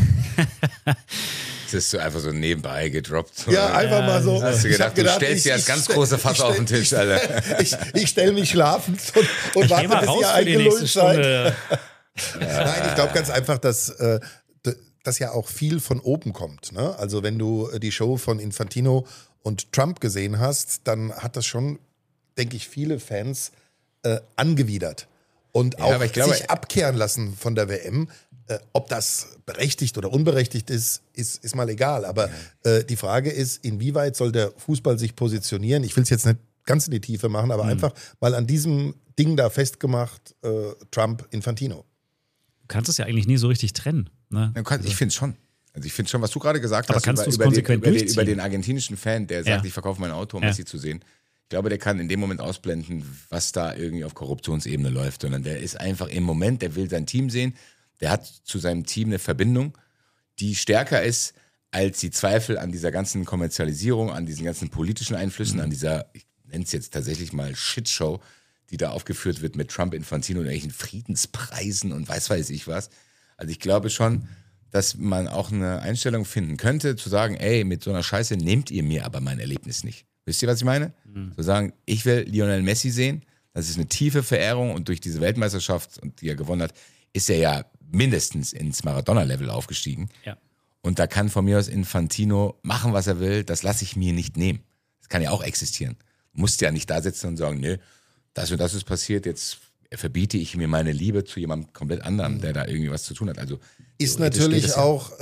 Das ist so einfach so nebenbei gedroppt. Ja, einfach mal so. Hast du gedacht, gedacht, du stellst dir das ganz große Fass auf den Tisch, Alter. Ich, ich stelle mich schlafend und, und Ich warte, geh mal bis raus ihr für die nächste eingelullt seid. Stunde. Nein, ich glaube ganz einfach, dass, äh, dass ja auch viel von oben kommt. Ne? Also wenn du die Show von Infantino und Trump gesehen hast, dann hat das schon, denke ich, viele Fans äh, angewidert. Und Ja, auch aber ich glaube- sich abkehren lassen von der W M. Äh, ob das berechtigt oder unberechtigt ist, ist, ist mal egal. Aber äh, die Frage ist, inwieweit soll der Fußball sich positionieren? Ich will es jetzt nicht ganz in die Tiefe machen, aber mhm. einfach mal an diesem Ding da festgemacht, äh, Trump, Infantino. Du kannst es ja eigentlich nie so richtig trennen. Ne? Ich finde es schon. Also ich finde schon, was du gerade gesagt Aber hast, kannst über, du's über, den, konsequent über, den, durchziehen? über den argentinischen Fan, der sagt, Ja. ich verkaufe mein Auto, um Ja. Messi zu sehen. Ich glaube, der kann in dem Moment ausblenden, was da irgendwie auf Korruptionsebene läuft, sondern der ist einfach im Moment, der will sein Team sehen, der hat zu seinem Team eine Verbindung, die stärker ist als die Zweifel an dieser ganzen Kommerzialisierung, an diesen ganzen politischen Einflüssen, mhm. an dieser, ich nenne es jetzt tatsächlich mal Shitshow, die da aufgeführt wird mit Trump, Infantino und irgendwelchen Friedenspreisen und weiß weiß ich was. Also ich glaube schon, dass man auch eine Einstellung finden könnte, zu sagen, ey, mit so einer Scheiße nehmt ihr mir aber mein Erlebnis nicht. Wisst ihr, was ich meine? Mhm. Zu sagen, ich will Lionel Messi sehen, das ist eine tiefe Verehrung und durch diese Weltmeisterschaft, die er gewonnen hat, ist er ja mindestens ins Maradona-Level aufgestiegen. Ja. Und da kann von mir aus Infantino machen, was er will, das lasse ich mir nicht nehmen. Das kann ja auch existieren. Du musst ja nicht da sitzen und sagen, nö, das und das ist passiert, jetzt verbiete ich mir meine Liebe zu jemandem komplett anderen, der da irgendwie was zu tun hat. Also Ist theoretisch geht natürlich es ja. auch äh,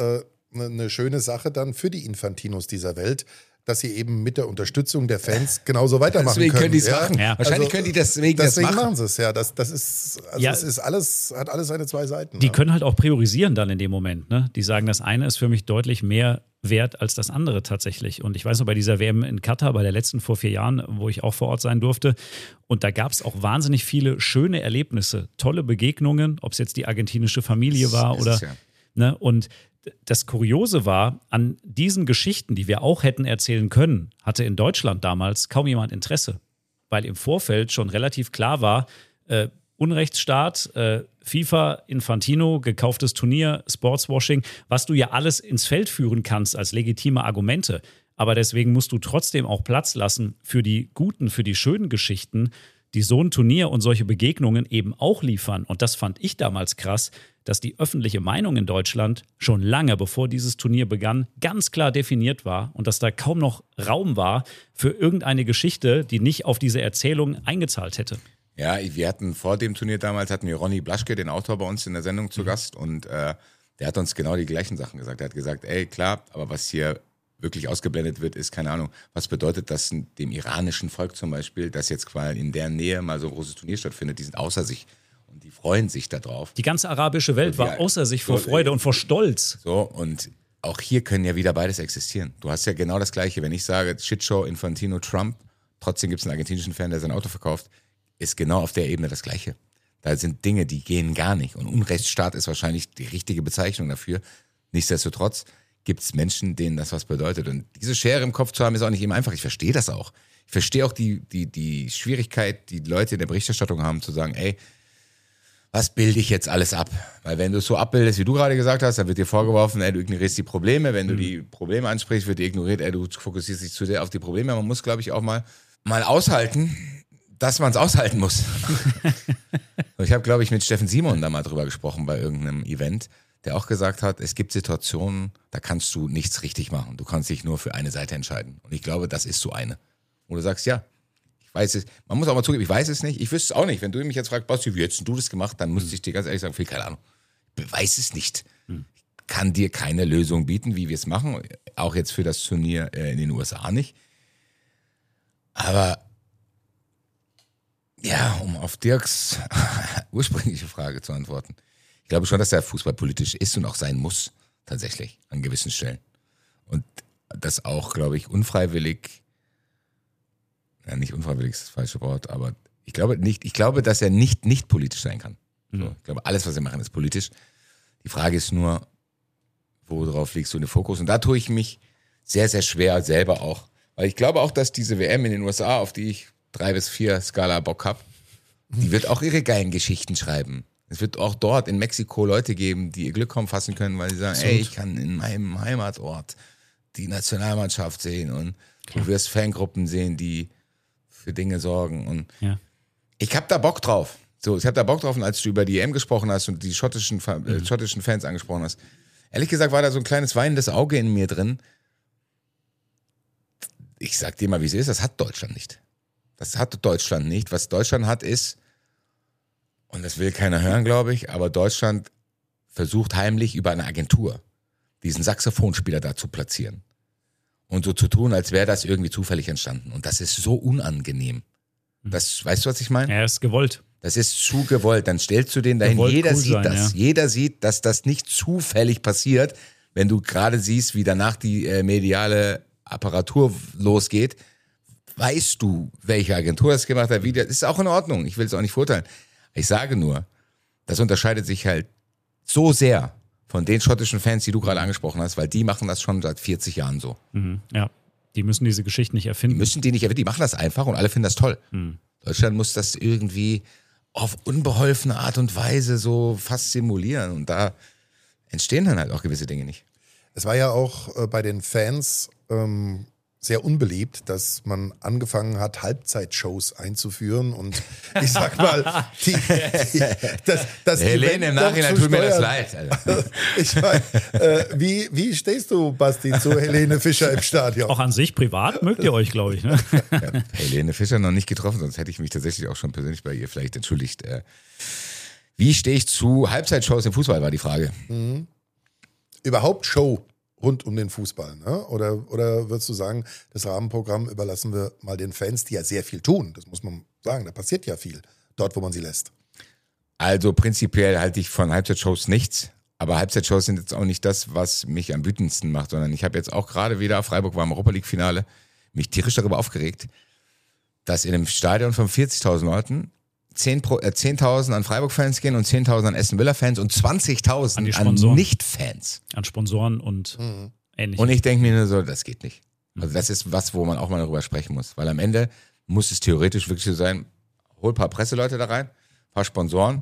eine, eine schöne Sache dann für die Infantinos dieser Welt, dass sie eben mit der Unterstützung der Fans genauso weitermachen deswegen können. können die es ja? machen. Ja. Wahrscheinlich Also, können die deswegen, deswegen das machen. machen sie es, ja. Das, das ist, also Ja. es ist alles, hat alles seine zwei Seiten. Die ja. können halt auch priorisieren dann in dem Moment. Ne? Die sagen, das eine ist für mich deutlich mehr wert als das andere tatsächlich. Und ich weiß noch, bei dieser W M in Katar, bei der letzten vor vier Jahren, wo ich auch vor Ort sein durfte, und da gab es auch wahnsinnig viele schöne Erlebnisse, tolle Begegnungen, ob es jetzt die argentinische Familie war Das oder. ist es ja. Ne? Und das Kuriose war, an diesen Geschichten, die wir auch hätten erzählen können, hatte in Deutschland damals kaum jemand Interesse. Weil im Vorfeld schon relativ klar war, äh, Unrechtsstaat, äh, FIFA, Infantino, gekauftes Turnier, Sportswashing, was du ja alles ins Feld führen kannst als legitime Argumente. Aber deswegen musst du trotzdem auch Platz lassen für die guten, für die schönen Geschichten, die so ein Turnier und solche Begegnungen eben auch liefern. Und das fand ich damals krass, dass die öffentliche Meinung in Deutschland schon lange bevor dieses Turnier begann, ganz klar definiert war und dass da kaum noch Raum war für irgendeine Geschichte, die nicht auf diese Erzählung eingezahlt hätte. Ja, wir hatten vor dem Turnier damals, hatten wir Ronny Blaschke, den Autor, bei uns in der Sendung zu Gast und äh, der hat uns genau die gleichen Sachen gesagt. Er hat gesagt, ey, klar, aber was hier wirklich ausgeblendet wird, ist, keine Ahnung, was bedeutet das dem iranischen Volk zum Beispiel, dass jetzt quasi in deren Nähe mal so ein großes Turnier stattfindet, die sind außer sich und die freuen sich da drauf. Die ganze arabische Welt war Ja, außer sich vor so, Freude und vor Stolz. So, und auch hier können ja wieder beides existieren. Du hast ja genau das Gleiche. Wenn ich sage, Shitshow, Infantino, Trump, trotzdem gibt es einen argentinischen Fan, der sein Auto verkauft, ist genau auf der Ebene das Gleiche. Da sind Dinge, die gehen gar nicht. Und Unrechtsstaat ist wahrscheinlich die richtige Bezeichnung dafür. Nichtsdestotrotz gibt es Menschen, denen das was bedeutet. Und diese Schere im Kopf zu haben, ist auch nicht immer einfach. Ich verstehe das auch. Ich verstehe auch die, die, die Schwierigkeit, die Leute in der Berichterstattung haben, zu sagen, ey, was bilde ich jetzt alles ab? Weil wenn du es so abbildest, wie du gerade gesagt hast, dann wird dir vorgeworfen, ey, du ignorierst die Probleme. Wenn du mhm. die Probleme ansprichst, wird dir ignoriert, ey, du fokussierst dich zu sehr auf die Probleme. Man muss, glaube ich, auch mal, mal aushalten, dass man es aushalten muss. Ich habe, glaube ich, mit Steffen Simon da mal drüber gesprochen bei irgendeinem Event, der auch gesagt hat, es gibt Situationen, da kannst du nichts richtig machen. Du kannst dich nur für eine Seite entscheiden. Und ich glaube, das ist so eine. Wo du sagst, ja, ich weiß es, man muss auch mal zugeben, ich weiß es nicht, ich wüsste es auch nicht. Wenn du mich jetzt fragst, Basti, wie hättest du das gemacht, dann müsste ich dir ganz ehrlich sagen, viel keine Ahnung. Ich weiß es nicht. Ich kann dir keine Lösung bieten, wie wir es machen. Auch jetzt für das Turnier in den U S A nicht. Aber ja, um auf Dirks ursprüngliche Frage zu antworten. Ich glaube schon, dass der Fußball politisch ist und auch sein muss, tatsächlich, an gewissen Stellen. Und das auch, glaube ich, unfreiwillig, ja, nicht unfreiwillig ist das falsche Wort, aber ich glaube nicht, ich glaube, dass er nicht nicht politisch sein kann. So, ich glaube, alles, was wir machen, ist politisch. Die Frage ist nur, worauf legst du den Fokus? Und da tue ich mich sehr, sehr schwer selber auch. Weil ich glaube auch, dass diese W M in den U S A, auf die ich drei bis vier Skala Bock hab, die wird auch ihre geilen Geschichten schreiben. Es wird auch dort in Mexiko Leute geben, die ihr Glück kaum fassen können, weil sie sagen, ey, ich kann in meinem Heimatort die Nationalmannschaft sehen und Klar. du wirst Fangruppen sehen, die für Dinge sorgen. Und ja. ich hab da Bock drauf. So, ich hab da Bock drauf, und als du über die E M gesprochen hast und die schottischen, mhm. äh, schottischen Fans angesprochen hast, ehrlich gesagt war da so ein kleines weinendes Auge in mir drin. Ich sag dir mal, wie es ist, das hat Deutschland nicht. Das hat Deutschland nicht. Was Deutschland hat, ist, und das will keiner hören, glaube ich, aber Deutschland versucht heimlich über eine Agentur diesen Saxophonspieler da zu platzieren. Und so zu tun, als wäre das irgendwie zufällig entstanden. Und das ist so unangenehm. Das, weißt du, was ich meine? Ja, ist gewollt. Das ist zu gewollt. Dann stellst du den dahin. Gewollt Jeder cool sieht sein, das. Ja. Jeder sieht, dass das nicht zufällig passiert, wenn du gerade siehst, wie danach die äh, mediale Apparatur losgeht. Weißt du, welche Agentur das gemacht hat, wie das ist auch in Ordnung. Ich will es auch nicht verurteilen. Ich sage nur, das unterscheidet sich halt so sehr von den schottischen Fans, die du gerade angesprochen hast, weil die machen das schon seit vierzig Jahren so. Mhm, ja, die müssen diese Geschichten nicht erfinden. Die müssen die nicht erfinden, die machen das einfach und alle finden das toll. Mhm. Deutschland muss das irgendwie auf unbeholfene Art und Weise so fast simulieren und da entstehen dann halt auch gewisse Dinge nicht. Es war ja auch äh, bei den Fans ähm, sehr unbeliebt, dass man angefangen hat, Halbzeitshows einzuführen und ich sag mal, die, die, das, das Helene, im Nachhinein tut mir das leid. Alter. Ich meine, äh, wie, wie stehst du, Basti, zu Helene Fischer im Stadion? Auch an sich privat mögt ihr euch, glaube ich. Ne? Ja, Helene Fischer noch nicht getroffen, sonst hätte ich mich tatsächlich auch schon persönlich bei ihr vielleicht entschuldigt. Äh, wie stehe ich zu Halbzeitshows im Fußball, war die Frage. Mhm. Überhaupt Show. rund um den Fußball? Ne? Oder, oder würdest du sagen, das Rahmenprogramm überlassen wir mal den Fans, die ja sehr viel tun? Das muss man sagen, da passiert ja viel, dort, wo man sie lässt. Also prinzipiell halte ich von Halbzeitshows nichts. Aber Halbzeitshows sind jetzt auch nicht das, was mich am wütendsten macht, sondern ich habe jetzt auch gerade wieder, Freiburg war im Europa-League-Finale, mich tierisch darüber aufgeregt, dass in einem Stadion von vierzigtausend Leuten zehntausend an Freiburg-Fans gehen und zehntausend an Aston Villa-Fans und zwanzigtausend an, an Nicht-Fans. An Sponsoren und mhm. ähnliches. Und ich denke mir nur so, das geht nicht. Also das ist was, wo man auch mal darüber sprechen muss. Weil am Ende muss es theoretisch wirklich so sein, hol ein paar Presseleute da rein, ein paar Sponsoren,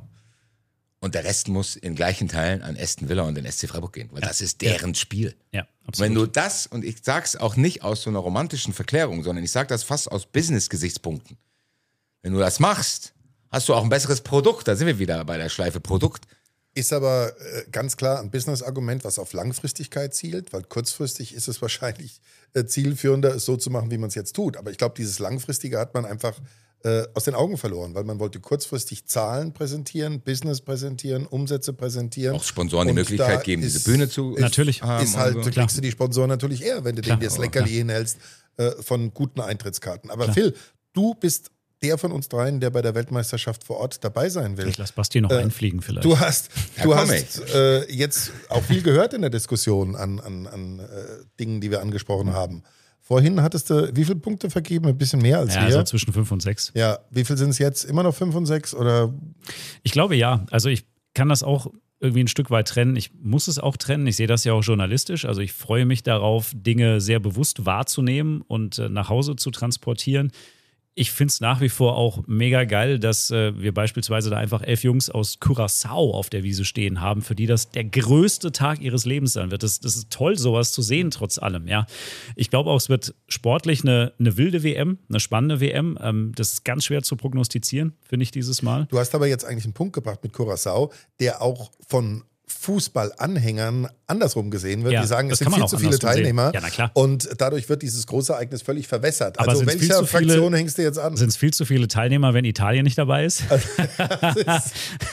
und der Rest muss in gleichen Teilen an Aston Villa und den S C Freiburg gehen, weil ja. das ist deren ja. Spiel. Ja, absolut. Wenn du das, und ich sag's auch nicht aus so einer romantischen Verklärung, sondern ich sag das fast aus Business-Gesichtspunkten. Wenn du das machst, hast du auch ein besseres Produkt. Da sind wir wieder bei der Schleife Produkt. Ist aber äh, ganz klar ein Business-Argument, was auf Langfristigkeit zielt, weil kurzfristig ist es wahrscheinlich äh, zielführender, es so zu machen, wie man es jetzt tut. Aber ich glaube, dieses Langfristige hat man einfach aus den Augen verloren, weil man wollte kurzfristig Zahlen präsentieren, Business präsentieren, Umsätze präsentieren. Auch Sponsoren die Möglichkeit geben, ist, diese Bühne zu ist, natürlich haben. Ist halt, so. kriegst du die Sponsoren natürlich eher, wenn du Klar, denen das Leckerli hinhältst äh, von guten Eintrittskarten. Aber Klar. Phil, du bist der von uns dreien, der bei der Weltmeisterschaft vor Ort dabei sein will. Ich lass Basti noch äh, einfliegen vielleicht. Du hast, ja, du hast äh, jetzt auch viel gehört in der Diskussion an, an, an äh, Dingen, die wir angesprochen haben. Vorhin hattest du wie viele Punkte vergeben? Ein bisschen mehr als ja, wir? Ja, so zwischen fünf und sechs. Ja, wie viel sind es jetzt? Immer noch fünf und sechs? Oder? Ich glaube ja. Also ich kann das auch irgendwie ein Stück weit trennen. Ich muss es auch trennen. Ich sehe das ja auch journalistisch. Also ich freue mich darauf, Dinge sehr bewusst wahrzunehmen und äh, nach Hause zu transportieren. Ich finde es nach wie vor auch mega geil, dass äh, wir beispielsweise da einfach elf Jungs aus Curaçao auf der Wiese stehen haben, für die das der größte Tag ihres Lebens sein wird. Das, das ist toll, sowas zu sehen, trotz allem. Ja. Ich glaube auch, es wird sportlich eine, eine wilde W M, eine spannende W M. Ähm, das ist ganz schwer zu prognostizieren, finde ich, dieses Mal. Du hast aber jetzt eigentlich einen Punkt gebracht mit Curaçao, der auch von Fußballanhängern andersrum gesehen wird. Ja, die sagen, es das sind viel zu viele Teilnehmer ja, na klar. und dadlich wird dieses große Ereignis völlig verwässert. Aber also welcher Fraktion viele, hängst du jetzt an? Sind es viel zu viele Teilnehmer, wenn Italien nicht dabei ist? es ist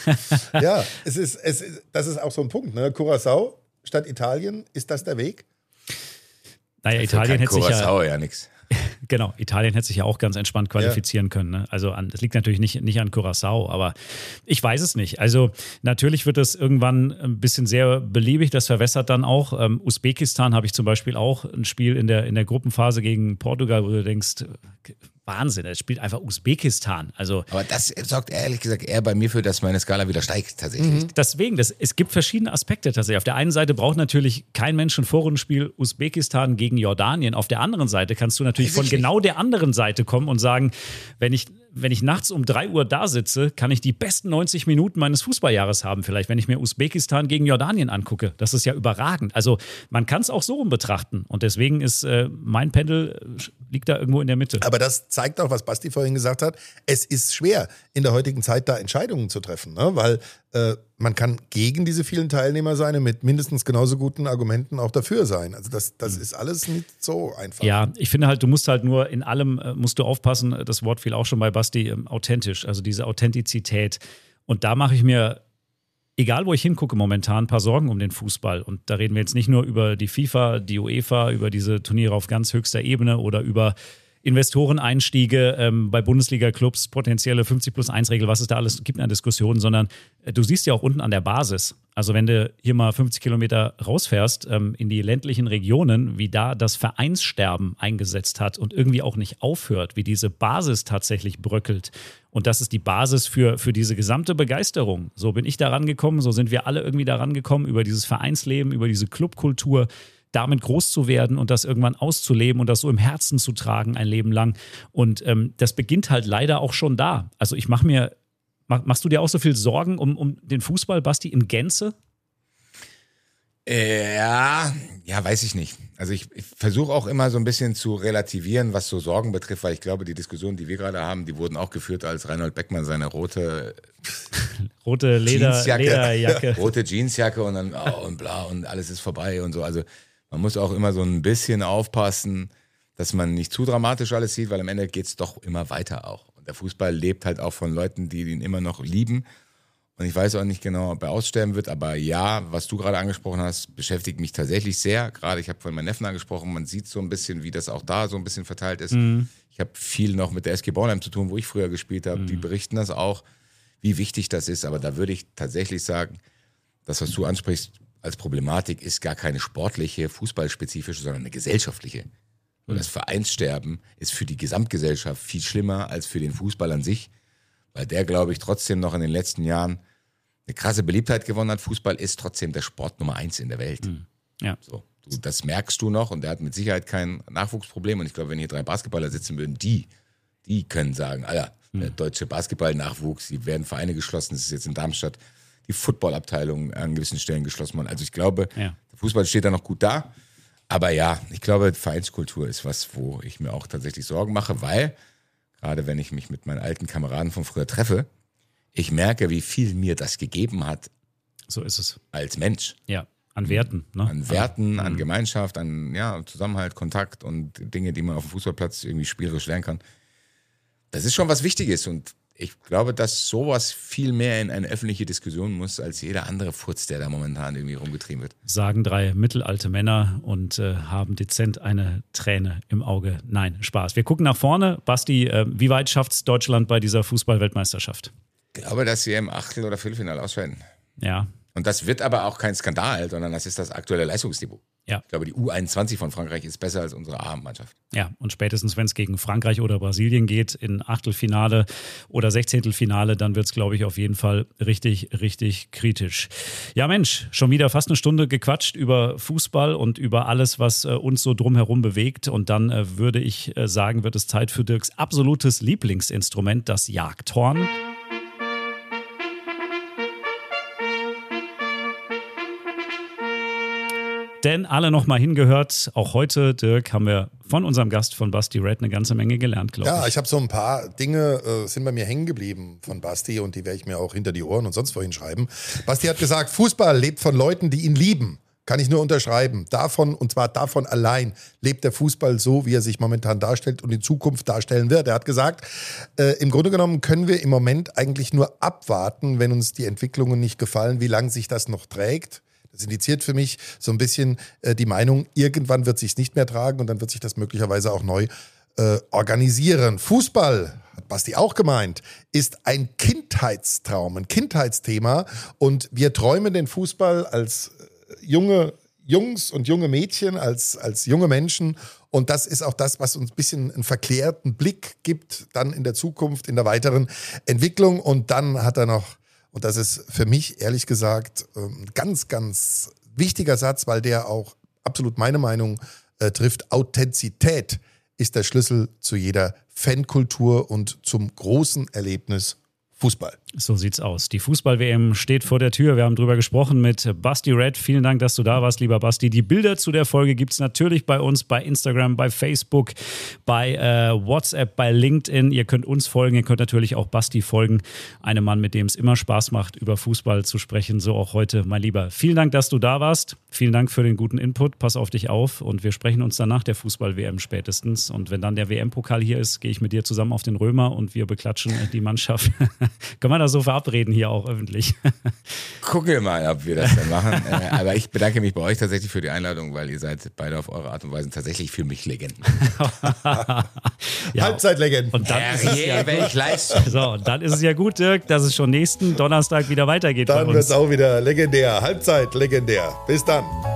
ja, es ist, es ist, das ist auch so ein Punkt. Ne? Curaçao statt Italien, ist das der Weg? Naja, Italien hätte sich ja... ja nix. Genau, Italien hätte sich ja auch ganz entspannt qualifizieren ja. können. Ne? Also an, das liegt natürlich nicht, nicht an Curaçao, aber ich weiß es nicht. Also natürlich wird es irgendwann ein bisschen sehr beliebig, das verwässert dann auch. Ähm, Usbekistan habe ich zum Beispiel auch ein Spiel in der, in der Gruppenphase gegen Portugal, wo du denkst, Wahnsinn, es spielt einfach Usbekistan. Also, aber das sorgt ehrlich gesagt eher bei mir für, dass meine Skala wieder steigt tatsächlich. Mhm. Deswegen, das, es gibt verschiedene Aspekte tatsächlich. Auf der einen Seite braucht natürlich kein Mensch ein Vorrundenspiel Usbekistan gegen Jordanien. Auf der anderen Seite kannst du natürlich von genau der anderen Seite kommen und sagen, wenn ich, wenn ich nachts um drei Uhr da sitze, kann ich die besten neunzig Minuten meines Fußballjahres haben. Vielleicht, wenn ich mir Usbekistan gegen Jordanien angucke. Das ist ja überragend. Also man kann es auch so rum betrachten. Und deswegen ist äh, mein Pendel, liegt da irgendwo in der Mitte. Aber das zeigt auch, was Basti vorhin gesagt hat, es ist schwer, in der heutigen Zeit da Entscheidungen zu treffen, ne? Weil äh, man kann gegen diese vielen Teilnehmer sein und mit mindestens genauso guten Argumenten auch dafür sein. Also das, das ist alles nicht so einfach. Ja, ich finde halt, du musst halt nur in allem, äh, musst du aufpassen, das Wort fiel auch schon bei Basti, ähm, authentisch, also diese Authentizität. Und da mache ich mir, egal wo ich hingucke momentan, ein paar Sorgen um den Fußball. Und da reden wir jetzt nicht nur über die FIFA, die UEFA, über diese Turniere auf ganz höchster Ebene oder über Investoreneinstiege ähm, bei Bundesliga-Clubs, potenzielle fünfzig plus eins Regel, was es da alles gibt in der Diskussion, sondern äh, du siehst ja auch unten an der Basis, also wenn du hier mal fünfzig Kilometer rausfährst ähm, in die ländlichen Regionen, wie da das Vereinssterben eingesetzt hat und irgendwie auch nicht aufhört, wie diese Basis tatsächlich bröckelt. Und das ist die Basis für, für diese gesamte Begeisterung. So bin ich da rangekommen, so sind wir alle irgendwie da rangekommen, über dieses Vereinsleben, über diese Clubkultur, damit groß zu werden und das irgendwann auszuleben und das so im Herzen zu tragen ein Leben lang. Und ähm, das beginnt halt leider auch schon da. Also ich mache mir, mach, machst du dir auch so viel Sorgen um, um den Fußball, Basti, in Gänze? Äh, ja, ja, weiß ich nicht. Also ich, ich versuche auch immer so ein bisschen zu relativieren, was so Sorgen betrifft, weil ich glaube, die Diskussionen, die wir gerade haben, die wurden auch geführt, als Reinhold Beckmann seine rote rote Leder, Jeansjacke, Lederjacke. rote Jeansjacke und dann oh, und bla und alles ist vorbei und so. Also man muss auch immer so ein bisschen aufpassen, dass man nicht zu dramatisch alles sieht, weil am Ende geht es doch immer weiter auch. Und der Fußball lebt halt auch von Leuten, die ihn immer noch lieben Und ich weiß auch nicht genau, ob er aussterben wird, aber ja, was du gerade angesprochen hast, beschäftigt mich tatsächlich sehr. Gerade, ich habe vorhin meinen Neffen angesprochen, man sieht so ein bisschen, wie das auch da so ein bisschen verteilt ist. Mhm. Ich habe viel noch mit der S G Bornheim zu tun, wo ich früher gespielt habe. Mhm. Die berichten das auch, wie wichtig das ist. Aber da würde ich tatsächlich sagen, das, was du ansprichst als Problematik, ist gar keine sportliche, fußballspezifische, sondern eine gesellschaftliche. Und das Vereinssterben ist für die Gesamtgesellschaft viel schlimmer als für den Fußball an sich, weil der, glaube ich, trotzdem noch in den letzten Jahren eine krasse Beliebtheit gewonnen hat. Fußball ist trotzdem der Sport Nummer eins in der Welt. Mhm. Ja. So, du, das merkst du noch und der hat mit Sicherheit kein Nachwuchsproblem. Und ich glaube, wenn hier drei Basketballer sitzen würden, die, die können sagen, Alter, mhm. der deutsche Basketball-Nachwuchs, die werden Vereine geschlossen. Das ist jetzt in Darmstadt die Footballabteilung an gewissen Stellen geschlossen worden. Also ich glaube, ja. der Fußball steht da noch gut da. Aber ja, ich glaube, Vereinskultur ist was, wo ich mir auch tatsächlich Sorgen mache, weil gerade wenn ich mich mit meinen alten Kameraden von früher treffe, ich merke, wie viel mir das gegeben hat. So ist es. Als Mensch. Ja, an Werten. Ne? An Werten, an Gemeinschaft, an ja, Zusammenhalt, Kontakt und Dinge, die man auf dem Fußballplatz irgendwie spielerisch lernen kann. Das ist schon was Wichtiges und ich glaube, dass sowas viel mehr in eine öffentliche Diskussion muss, als jeder andere Furz, der da momentan irgendwie rumgetrieben wird. Sagen drei mittelalte Männer und äh, haben dezent eine Träne im Auge. Nein, Spaß. Wir gucken nach vorne. Basti, äh, wie weit schafft es Deutschland bei dieser Fußball-Weltmeisterschaft? Ich glaube, dass wir im Achtel- oder Viertelfinale ausscheiden. Ja. Und das wird aber auch kein Skandal, sondern das ist das aktuelle Leistungsniveau. Ja. Ich glaube, die U einundzwanzig von Frankreich ist besser als unsere A-Mannschaft. Ja, und spätestens, wenn es gegen Frankreich oder Brasilien geht, in Achtelfinale oder Sechzehntelfinale, dann wird es, glaube ich, auf jeden Fall richtig, richtig kritisch. Ja, Mensch, schon wieder fast eine Stunde gequatscht über Fußball und über alles, was äh, uns so drumherum bewegt. Und dann äh, würde ich äh, sagen, wird es Zeit für Dirks absolutes Lieblingsinstrument, das Jagdhorn. Denn alle noch mal hingehört, auch heute, Dirk, haben wir von unserem Gast von Basti Red eine ganze Menge gelernt, glaube ich. Ja, ich habe so ein paar Dinge, äh, sind bei mir hängen geblieben von Basti und die werde ich mir auch hinter die Ohren und sonst wohin schreiben. Basti hat gesagt, Fußball lebt von Leuten, die ihn lieben. Kann ich nur unterschreiben. Davon, und zwar davon allein, lebt der Fußball so, wie er sich momentan darstellt und in Zukunft darstellen wird. Er hat gesagt, äh, im Grunde genommen können wir im Moment eigentlich nur abwarten, wenn uns die Entwicklungen nicht gefallen, wie lange sich das noch trägt. Das indiziert für mich so ein bisschen äh, die Meinung, irgendwann wird sich es nicht mehr tragen und dann wird sich das möglicherweise auch neu äh, organisieren. Fußball, hat Basti auch gemeint, ist ein Kindheitstraum, ein Kindheitsthema und wir träumen den Fußball als äh, junge Jungs und junge Mädchen, als, als junge Menschen und das ist auch das, was uns ein bisschen einen verklärten Blick gibt, dann in der Zukunft, in der weiteren Entwicklung und dann hat er noch. Und das ist für mich, ehrlich gesagt, ein ganz, ganz wichtiger Satz, weil der auch absolut meine Meinung äh, trifft. Authentizität ist der Schlüssel zu jeder Fankultur und zum großen Erlebnis Fußball. So sieht's aus. Die Fußball-W M steht vor der Tür. Wir haben drüber gesprochen mit Basti Red. Vielen Dank, dass du da warst, lieber Basti. Die Bilder zu der Folge gibt's natürlich bei uns, bei Instagram, bei Facebook, bei äh, WhatsApp, bei LinkedIn. Ihr könnt uns folgen, ihr könnt natürlich auch Basti folgen. Einem Mann, mit dem es immer Spaß macht, über Fußball zu sprechen. So auch heute, mein Lieber. Vielen Dank, dass du da warst. Vielen Dank für den guten Input. Pass auf dich auf und wir sprechen uns dann nach der Fußball-W M spätestens. Und wenn dann der W M-Pokal hier ist, gehe ich mit dir zusammen auf den Römer und wir beklatschen die Mannschaft. Können wir das so verabreden hier auch öffentlich? Gucken wir mal, ob wir das dann machen. äh, aber ich bedanke mich bei euch tatsächlich für die Einladung, weil ihr seid beide auf eure Art und Weise tatsächlich für mich Legenden. Ja, Halbzeitlegenden. Und dann ist es ja welch Leistung. So, und dann ist es ja gut, Dirk, dass es schon nächsten Donnerstag wieder weitergeht. Dann wird es auch wieder legendär. Halbzeit legendär. Bis dann.